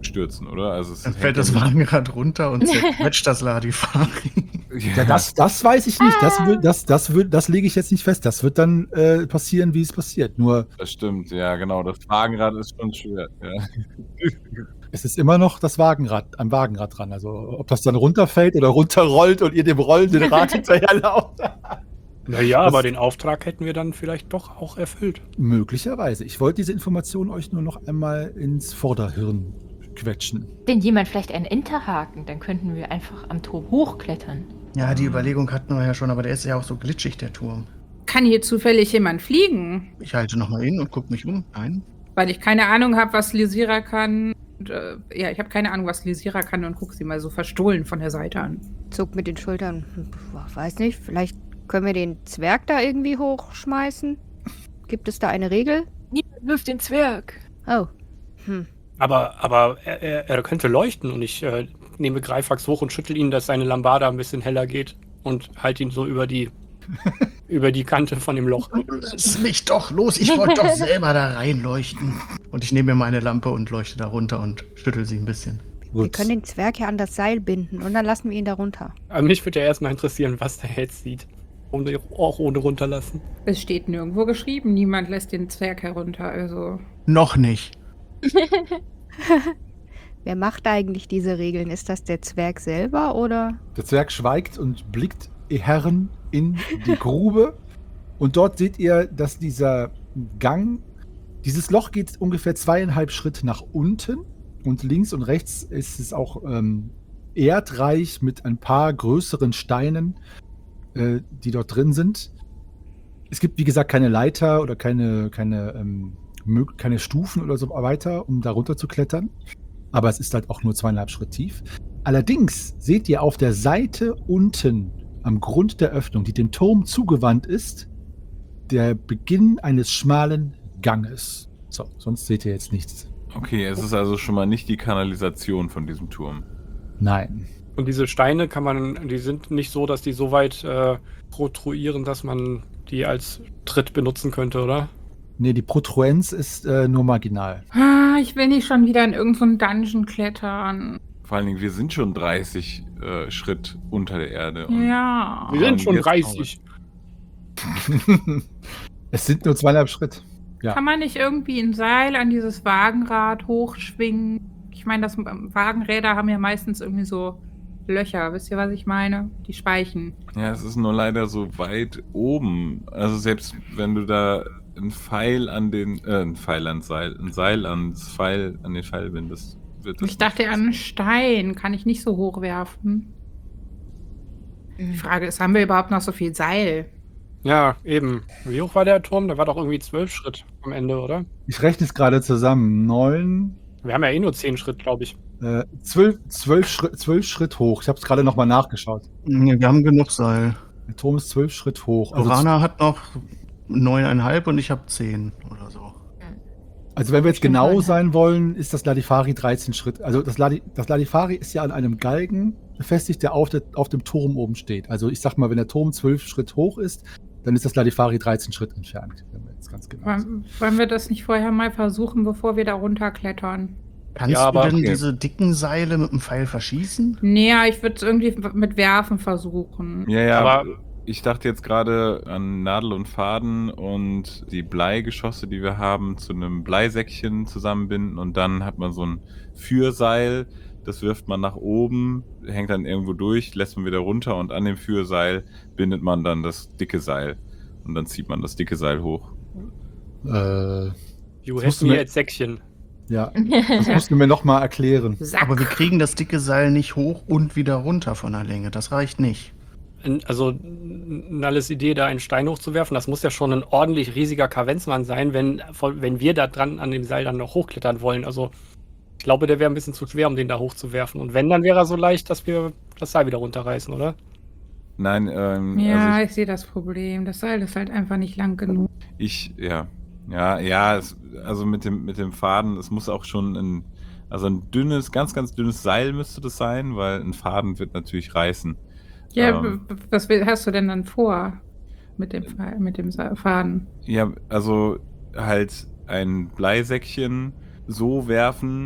stürzen, oder? Also es Dann hängt fällt ja das nicht- Wagenrad runter und zerquetscht das Larifari. Ja, das, das weiß ich nicht. Das, wird, das, das, wird, das lege ich jetzt nicht fest. Das wird dann äh, passieren, wie es passiert. Nur Das stimmt, ja, genau. Das Wagenrad ist schon schwer. Ja. es ist immer noch das Wagenrad, am Wagenrad dran. Also ob das dann runterfällt oder runterrollt und ihr dem rollenden Rad hinterherlauft. Naja, Das- aber den Auftrag hätten wir dann vielleicht doch auch erfüllt. Möglicherweise. Ich wollte diese Information euch nur noch einmal ins Vorderhirn quetschen. Denn jemand vielleicht einen Enterhaken, dann könnten wir einfach am Turm hochklettern. Ja, die Überlegung hatten wir ja schon, aber der ist ja auch so glitschig, der Turm. Kann hier zufällig jemand fliegen? Ich halte nochmal hin und guck mich um. Nein. Weil ich keine Ahnung habe, was Lysira kann. Und, äh, ja, ich habe keine Ahnung, was Lysira kann und guck sie mal so verstohlen von der Seite an. Zuckt mit den Schultern. Puh, weiß nicht, vielleicht können wir den Zwerg da irgendwie hochschmeißen? Gibt es da eine Regel? Niemand wirft den Zwerg. Oh. Hm. Aber, aber er, er, er könnte leuchten und ich äh, nehme Greifax hoch und schüttel ihn, dass seine Lambada ein bisschen heller geht und halte ihn so über die über die Kante von dem Loch. Lass mich doch los, ich wollte doch selber da reinleuchten. Und ich nehme mir meine Lampe und leuchte da runter und schüttel sie ein bisschen. Wir Gut. können den Zwerg ja an das Seil binden und dann lassen wir ihn da runter. Aber mich würde ja erstmal interessieren, was der jetzt sieht. Ohne, auch ohne runterlassen. Es steht nirgendwo geschrieben, niemand lässt den Zwerg herunter, also. Noch nicht. Wer macht eigentlich diese Regeln? Ist das der Zwerg selber oder? Der Zwerg schweigt und blickt, ihr Herren, in die Grube. Und dort seht ihr, dass dieser Gang, dieses Loch geht ungefähr zweieinhalb Schritt nach unten. Und links und rechts ist es auch ähm, erdreich mit ein paar größeren Steinen, äh, die dort drin sind. Es gibt, wie gesagt, keine Leiter oder keine, keine, ähm, mög- keine Stufen oder so weiter, um da runter zu klettern. Aber es ist halt auch nur zweieinhalb Schritt tief. Allerdings seht ihr auf der Seite unten am Grund der Öffnung, die dem Turm zugewandt ist, der Beginn eines schmalen Ganges. So, sonst seht ihr jetzt nichts. Okay, es ist also schon mal nicht die Kanalisation von diesem Turm. Nein. Und diese Steine kann man, die sind nicht so, dass die so weit äh, protruieren, dass man die als Tritt benutzen könnte, oder? Nee, die Protruenz ist äh, nur marginal. Ah, ich will nicht schon wieder in irgendeinen Dungeon klettern. Vor allen Dingen, wir sind schon dreißig äh, Schritt unter der Erde. und- Ja. Wir sind Und schon jetzt dreißig. Es sind nur zweieinhalb Schritt. Ja. Kann man nicht irgendwie ein Seil an dieses Wagenrad hochschwingen? Ich meine, das Wagenräder haben ja meistens irgendwie so Löcher. Wisst ihr, was ich meine? Die Speichen. Ja, es ist nur leider so weit oben. Also selbst wenn du da ein Pfeil an den, äh, ein Pfeil ans Seil, ein Seil ans Pfeil, an den Pfeil bindest, wird das Ich dachte nicht an einen Stein. Kann ich nicht so hoch werfen? Die Frage ist, haben wir überhaupt noch so viel Seil? Ja, eben. Wie hoch war der Turm? Der war doch irgendwie zwölf Schritt am Ende, oder? Ich rechne es gerade zusammen. Neun, Wir haben ja eh nur zehn Schritt, glaube ich. äh, zwölf, zwölf, Schritt, zwölf Schritt hoch. Ich habe es gerade nochmal nachgeschaut. Nee, wir haben genug Seil. Der Turm ist zwölf Schritt hoch. Also, Lorana hat noch neuneinhalb und ich habe zehn oder so. also wenn wir jetzt Stimmt, genau nein. sein wollen, ist das Ladifari dreizehn Schritt. Also das, Ladi, das Ladifari ist ja an einem Galgen befestigt, der auf, der auf dem Turm oben steht. Also ich sag mal, wenn der Turm zwölf Schritt hoch ist, dann ist das Ladifari dreizehn Schritt entfernt. Wenn wir jetzt ganz genau sind. Wollen, wollen wir das nicht vorher mal versuchen, bevor wir da runterklettern? Kannst Ja, du aber- denn okay. diese dicken Seile mit dem Pfeil verschießen? Naja, ich würde es irgendwie mit Werfen versuchen. Ja, ja, Aber- ich dachte jetzt gerade an Nadel und Faden und die Bleigeschosse, die wir haben, zu einem Bleisäckchen zusammenbinden und dann hat man so ein Führseil, das wirft man nach oben, hängt dann irgendwo durch, lässt man wieder runter und an dem Führseil bindet man dann das dicke Seil und dann zieht man das dicke Seil hoch. Äh, You Das hast musst du mir mir- als Säckchen. ja, das musst du mir nochmal erklären. Sack. Aber wir kriegen das dicke Seil nicht hoch und wieder runter von der Länge. Das reicht nicht. Also Nalles Idee, da einen Stein hochzuwerfen, das muss ja schon ein ordentlich riesiger Kavenzmann sein, wenn, wenn wir da dran an dem Seil dann noch hochklettern wollen. Also ich glaube, der wäre ein bisschen zu schwer, um den da hochzuwerfen. Und wenn, dann wäre er so leicht, dass wir das Seil wieder runterreißen, oder? Nein, ähm, Ja, also ich sehe das Problem. Das Seil ist halt einfach nicht lang genug. ich, ich ja, ja, ja, es, also mit dem, mit dem Faden, es muss auch schon ein, also ein dünnes, ganz, ganz dünnes Seil müsste das sein, weil ein Faden wird natürlich reißen. Ja, Ähm. w- was will- hast du denn dann vor mit dem, Pfeil- mit dem Sa- Faden? Ja, also halt ein Bleisäckchen so werfen,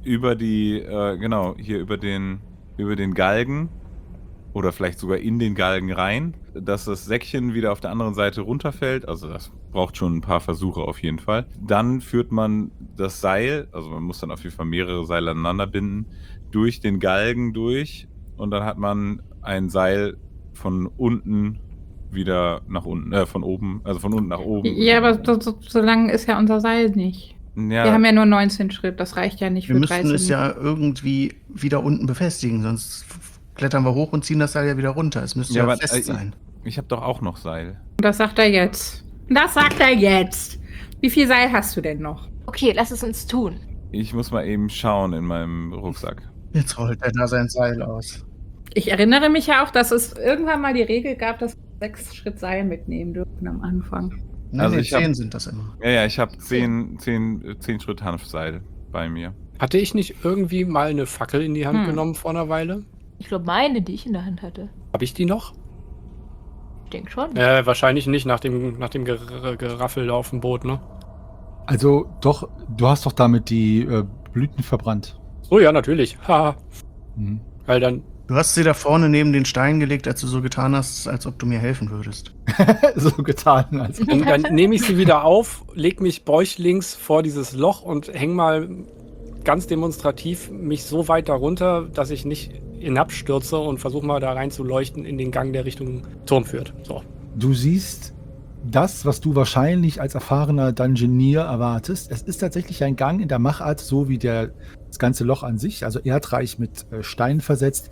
über die, äh, genau, hier über den, über den Galgen oder vielleicht sogar in den Galgen rein, dass das Säckchen wieder auf der anderen Seite runterfällt. Also das braucht schon ein paar Versuche auf jeden Fall. Dann führt man das Seil, also man muss dann auf jeden Fall mehrere Seile aneinander binden, durch den Galgen durch und dann hat man ein Seil von unten wieder nach unten, äh, von oben, also von unten nach oben. Ja, aber so, so, so lang ist ja unser Seil nicht. Ja, Wir haben ja nur neunzehn Schritt, das reicht ja nicht Wir für müssten dreizehn. es ja irgendwie wieder unten befestigen, sonst klettern wir hoch und ziehen das Seil ja wieder runter. Es müsste Ja, ja, aber, fest äh, sein. ich, ich habe doch auch noch Seil. Das sagt er jetzt. Das sagt er jetzt. Wie viel Seil hast du denn noch? Okay, lass es uns tun. Ich muss mal eben schauen in meinem Rucksack. Jetzt rollt er da sein Seil aus. Ich erinnere mich ja auch, dass es irgendwann mal die Regel gab, dass wir sechs Schritt Seil mitnehmen dürfen am Anfang. Nein, Also nee, ich hab- zehn sind das immer. Ja, ja, ich habe zehn, zehn, zehn Schritt Hanfseil bei mir. Hatte ich nicht irgendwie mal eine Fackel in die Hand Hm. genommen vor einer Weile? Ich glaube, meine, die ich in der Hand hatte. Habe ich die noch? Ich denke schon. Äh, wahrscheinlich nicht nach dem, nach dem Ger Geraffel auf dem Boot, ne? Also doch, du hast doch damit die äh, Blüten verbrannt. Oh ja, natürlich. Haha. Mhm. Weil dann, Du hast sie da vorne neben den Stein gelegt, als du so getan hast, als ob du mir helfen würdest. So getan, als dann, dann nehme ich sie wieder auf, leg mich bäuchlings vor dieses Loch und häng mal ganz demonstrativ mich so weit darunter, dass ich nicht hinabstürze und versuche mal da rein zu leuchten in den Gang, der Richtung Turm führt. So. Du siehst das, was du wahrscheinlich als erfahrener Dungeoneer erwartest. Es ist tatsächlich ein Gang in der Machart, so wie der, das ganze Loch an sich, also erdreich mit äh, Stein versetzt,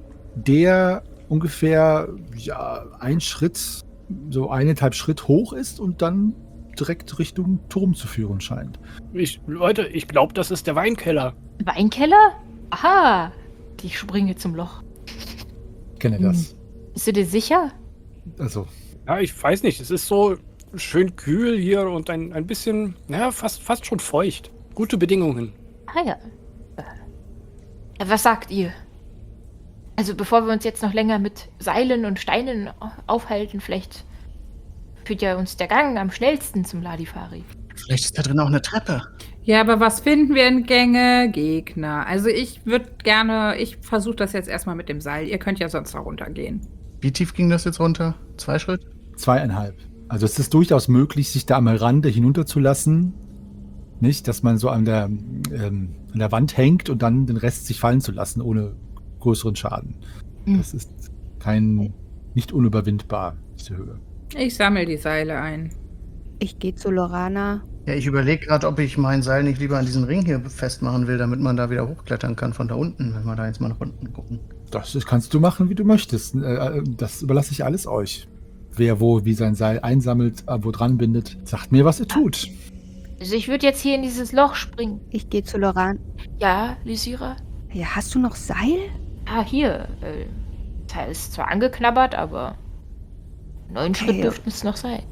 der ungefähr ja, ein Schritt, so eineinhalb Schritt hoch ist und dann direkt Richtung Turm zu führen scheint. Ich, Leute, ich glaube, das ist der Weinkeller. Weinkeller? Aha. Ich springe zum Loch. Ich kenne das. Bist du dir sicher? Also, Ja, ich weiß nicht, es ist so schön kühl hier und ein, ein bisschen, naja, fast, fast schon feucht. Gute Bedingungen. Ah ja. Äh, Was sagt ihr? Also bevor wir uns jetzt noch länger mit Seilen und Steinen aufhalten, vielleicht führt ja uns der Gang am schnellsten zum Ladifari. Vielleicht ist da drin auch eine Treppe. Ja, aber was finden wir in Gänge? Gegner. Also ich würde gerne, ich versuche das jetzt erstmal mit dem Seil. Ihr könnt ja sonst da runtergehen. Wie tief ging das jetzt runter? Zwei Schritt? zweieinhalb. Also es ist durchaus möglich, sich da am Rande hinunterzulassen. Nicht, dass man so an der, ähm, an der Wand hängt und dann den Rest sich fallen zu lassen, ohne größeren Schaden. Mhm. Das ist kein, nicht unüberwindbar, diese Höhe. Ich sammle die Seile ein. Ich gehe zu Lorana. Ja, ich überlege gerade, ob ich mein Seil nicht lieber an diesen Ring hier festmachen will, damit man da wieder hochklettern kann von da unten, wenn wir da jetzt mal nach unten gucken. Das ist, kannst du machen, wie du möchtest. Äh, Das überlasse ich alles euch. Wer wo wie sein Seil einsammelt, äh, wo dran bindet, sagt mir, was ihr tut. Also ich würde jetzt hier in dieses Loch springen. Ich gehe zu Lorana. Ja, Lysira? Ja, hast du noch Seil? Ah, hier. Äh, Teil ist zwar angeknabbert, aber neun Okay. Schritt dürften es noch sein.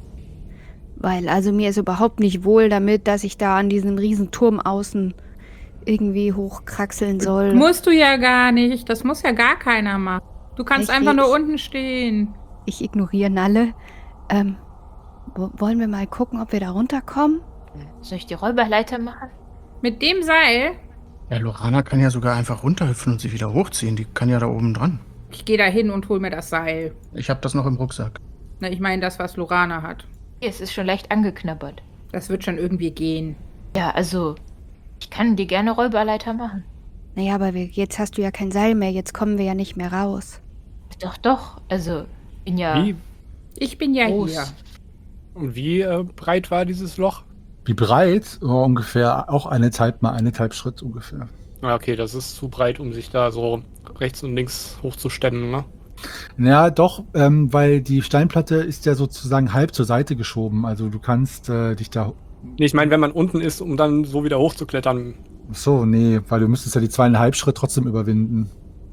Weil also mir ist überhaupt nicht wohl damit, dass ich da an diesen riesen Turm außen irgendwie hochkraxeln soll. Musst du ja gar nicht. Das muss ja gar keiner machen. Du kannst Ich- einfach nur ich- unten stehen. Ich ignoriere Nalle. Ähm, wo- wollen wir mal gucken, ob wir da runterkommen? Soll ich die Räuberleiter machen? Mit dem Seil? Ja, Lorana kann ja sogar einfach runterhüpfen und sich wieder hochziehen. Die kann ja da oben dran. Ich gehe da hin und hol mir das Seil. Ich habe das noch im Rucksack. Na, ich meine das, was Lorana hat. Hier, es ist schon leicht angeknabbert. Das wird schon irgendwie gehen. Ja, also, ich kann dir gerne Räuberleiter machen. Naja, aber wir, jetzt hast du ja kein Seil mehr, jetzt kommen wir ja nicht mehr raus. Doch, doch. Also, bin ja Wie, Ich bin ja groß. hier. und wie äh, breit war dieses Loch? Wie breit? Oh, ungefähr auch eineinhalb mal eineinhalb Schritt ungefähr. Ja, okay, das ist zu breit, um sich da so rechts und links hochzustemmen, ne? Ja, doch, ähm, weil die Steinplatte ist ja sozusagen halb zur Seite geschoben. Also du kannst äh, dich da. Nee, ich meine, wenn man unten ist, um dann so wieder hochzuklettern. So, nee, weil du müsstest ja die zweieinhalb Schritt trotzdem überwinden.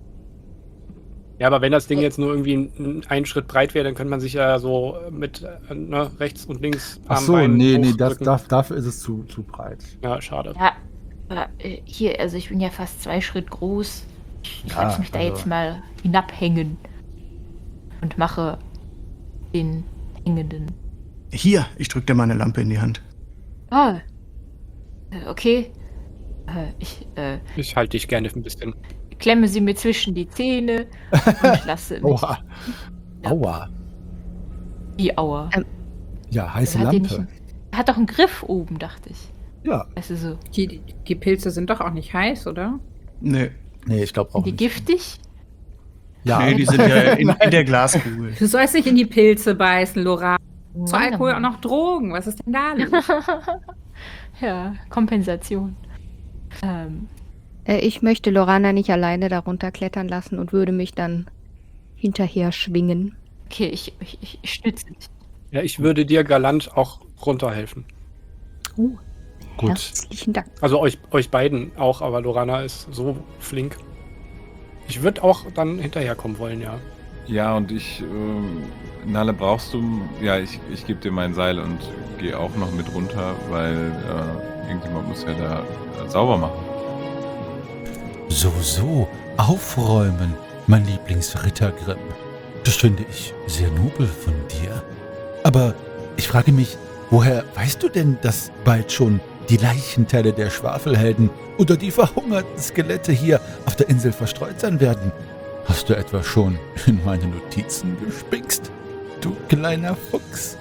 Ja, aber wenn das Ding jetzt nur irgendwie ein, ein Schritt breit wäre, dann könnte man sich ja so mit äh, ne, rechts und links Ach am so, Bein nee, nee, das, hochdrücken. darf, dafür ist es zu, zu breit. Ja, schade. Ja, aber äh, hier, also ich bin ja fast zwei Schritt groß. Ich Ja, lasse mich da also- jetzt mal hinabhängen. Und mache den Hängenden. Hier, ich drück dir meine Lampe in die Hand. Ah, äh, okay. Äh, ich äh, Ich halte dich gerne ein bisschen. klemme sie mir zwischen die Zähne und lasse mich. Oha. Ja. Aua. Die Aua. Ähm, Ja, heiße Hat die nicht Lampe. einen- hat doch einen Griff oben, dachte ich. Ja. Also so. Die, die Pilze sind doch auch nicht heiß, oder? Nee. Nee, ich glaube auch Sind die nicht. giftig? Ja. Nee, die sind ja in, in der Glaskugel. Du sollst nicht in die Pilze beißen, Lora. Zu Mann, Alkohol auch Mann. noch Drogen. Was ist denn da los? Ja, Kompensation. Ähm, Äh, ich möchte Lorana nicht alleine darunter klettern lassen und würde mich dann hinterher schwingen. okay, ich, ich, ich stütze dich. Ja, ich würde dir galant auch runterhelfen. Oh, Gut. herzlichen Dank. Also euch, euch beiden auch, aber Lorana ist so flink. Ich würde auch dann hinterherkommen wollen, ja. Ja, und ich, ähm, Nalle, brauchst du, ja, ich, ich gebe dir mein Seil und gehe auch noch mit runter, weil äh, irgendjemand muss ja da äh, sauber machen. So, so, aufräumen, mein Lieblingsritter Grimm. Das finde ich sehr nobel von dir. Aber ich frage mich, woher weißt du denn, dass bald schon die Leichenteile der Schwafelhelden oder die verhungerten Skelette hier auf der Insel verstreut sein werden? Hast du etwa schon in meine Notizen gespickst, du kleiner Fuchs?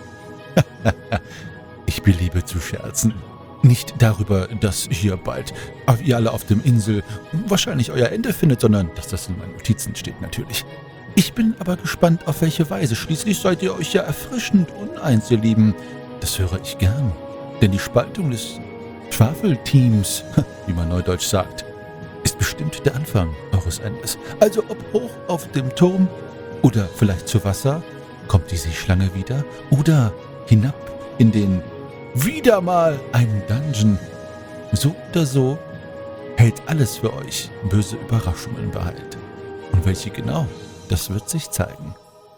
Ich beliebe zu scherzen. Nicht darüber, dass hier bald ihr alle auf dem Insel wahrscheinlich euer Ende findet, sondern dass das in meinen Notizen steht natürlich. Ich bin aber gespannt, auf welche Weise. Schließlich seid ihr euch ja erfrischend uneins, ihr Lieben. Das höre ich gern. Denn die Spaltung des Schwafelteams, wie man neudeutsch sagt, ist bestimmt der Anfang eures Endes. Also ob hoch auf dem Turm oder vielleicht zu Wasser, kommt die Seeschlange wieder oder hinab in den wieder mal einen Dungeon. So oder so hält alles für euch böse Überraschungen bereit. Und welche genau, das wird sich zeigen.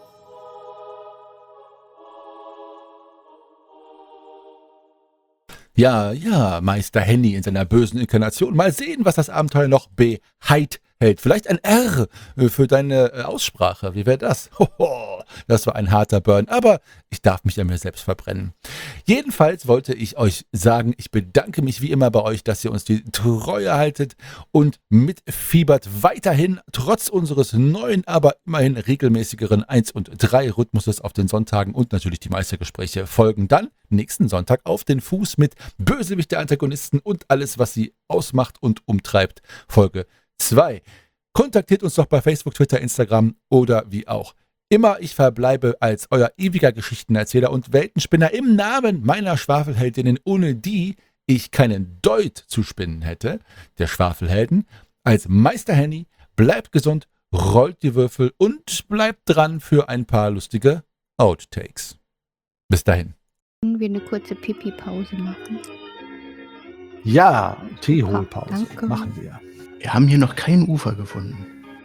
Ja, ja, Meister Henny in seiner bösen Inkarnation. Mal sehen, was das Abenteuer noch beheit hält. Vielleicht ein R für deine äh, Aussprache. Wie wäre das? Hoho, das war ein harter Burn, aber ich darf mich an mir selbst verbrennen. Jedenfalls wollte ich euch sagen, ich bedanke mich wie immer bei euch, dass ihr uns die Treue haltet und mitfiebert weiterhin, trotz unseres neuen, aber immerhin regelmäßigeren eins und drei Rhythmuses auf den Sonntagen und natürlich die Meistergespräche folgen dann nächsten Sonntag auf den Fuß mit Bösewicht der Antagonisten und alles, was sie ausmacht und umtreibt. Folge zwei. Kontaktiert uns doch bei Facebook, Twitter, Instagram oder wie auch immer. Ich verbleibe als euer ewiger Geschichtenerzähler und Weltenspinner im Namen meiner Schwafelheldinnen, ohne die ich keinen Deut zu spinnen hätte, der Schwafelhelden, als Meister Henny. Bleibt gesund, rollt die Würfel und bleibt dran für ein paar lustige Outtakes. Bis dahin. Können wir eine kurze Pipi-Pause machen? Ja, Teeholpause. Danke. Machen wir. Wir haben hier noch kein Ufer gefunden.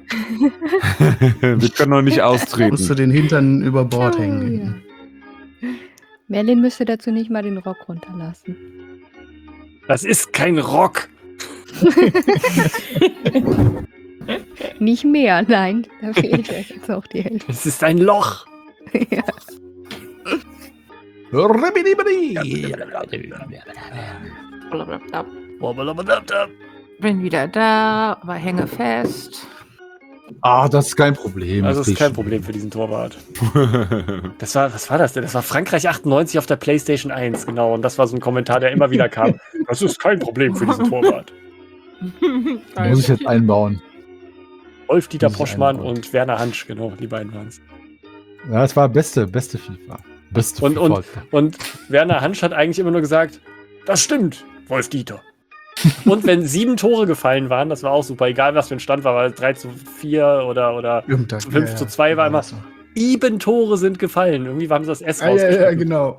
Wir können noch nicht Musst du austreten. den Hintern über Bord Oh, hängen. ja. Merlin müsste dazu nicht mal den Rock runterlassen. Das ist kein Rock. Nicht mehr, nein. Da fehlt ja jetzt auch die Hälfte. Es ist ein Loch. Ja. Bin wieder da, aber hänge fest. Ah, das ist kein Problem. Also Das ist kein krieg ich Problem für diesen Torwart. Das war, was war das denn? Das war Frankreich achtundneunzig auf der PlayStation eins, genau. Und das war so ein Kommentar, der immer wieder kam. Das ist kein Problem für diesen Torwart. hin. Muss ich jetzt einbauen. Wolf-Dieter Muss ich Poschmann einbauen. und Werner Hansch, genau, die beiden waren es. Ja, das war beste, beste FIFA. Beste Und, und, FIFA. und Werner Hansch hat eigentlich immer nur gesagt, das stimmt, Wolf-Dieter. Und wenn sieben Tore gefallen waren, das war auch super, egal was für ein Stand war, weil drei zu vier oder, oder Irgendwann, fünf zu zwei war immer, sieben Tore sind gefallen. Irgendwie haben sie das S Ah, ja, ja, rausgeschnitten. genau.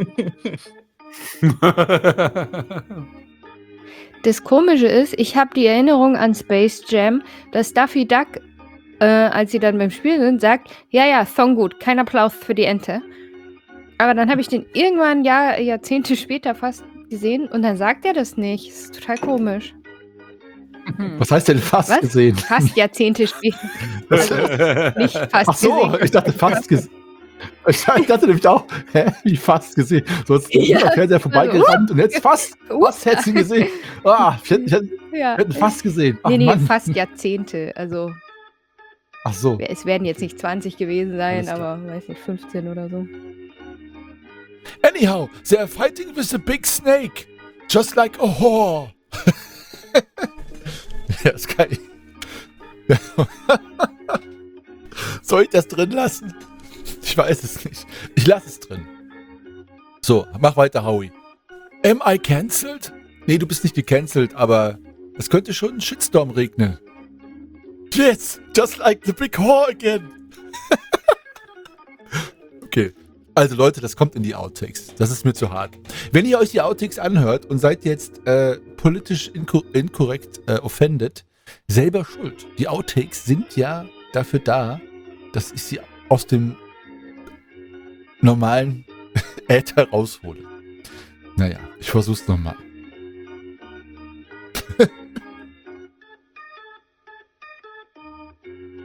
Das Komische ist, ich habe die Erinnerung an Space Jam, dass Daffy Duck, äh, als sie dann beim Spiel sind, sagt, ja, ja, Song gut, kein Applaus für die Ente. Aber dann habe ich den irgendwann Jahr, Jahrzehnte später fast gesehen und dann sagt er das nicht. Das ist total komisch. Was heißt denn fast Was? gesehen? Fast Jahrzehnte später. Also nicht fast Ach so, gesehen. ich dachte fast gesehen. Ich dachte nämlich auch, hä, wie fast gesehen. Sonst ist Ja, der Fernseher vorbeigerannt und jetzt fast, fast hätte sie gesehen. Ah, ich hätte, ich hätte, Ja. wir hätten fast gesehen. Ach, Nee, nee, Mann. fast Jahrzehnte. Also, Ach so. es werden jetzt nicht zwanzig gewesen sein, Alles klar. aber, weiß nicht, fünfzehn oder so. Anyhow, they are fighting with a big snake. Just like a whore. Ja, ist geil. Soll ich das drin lassen? Ich weiß es nicht. Ich lasse es drin. So, mach weiter, Howie. Am I cancelled? Nee, du bist nicht gecancelt, aber es könnte schon ein Shitstorm regnen. Yes, just like the big whore again. Okay. Also Leute, das kommt in die Outtakes. Das ist mir zu hart. Wenn ihr euch die Outtakes anhört und seid jetzt äh, politisch inko inkorrekt äh, offended, selber schuld. Die Outtakes sind ja dafür da, dass ich sie aus dem normalen Äther raushole. Naja, ich versuch's nochmal.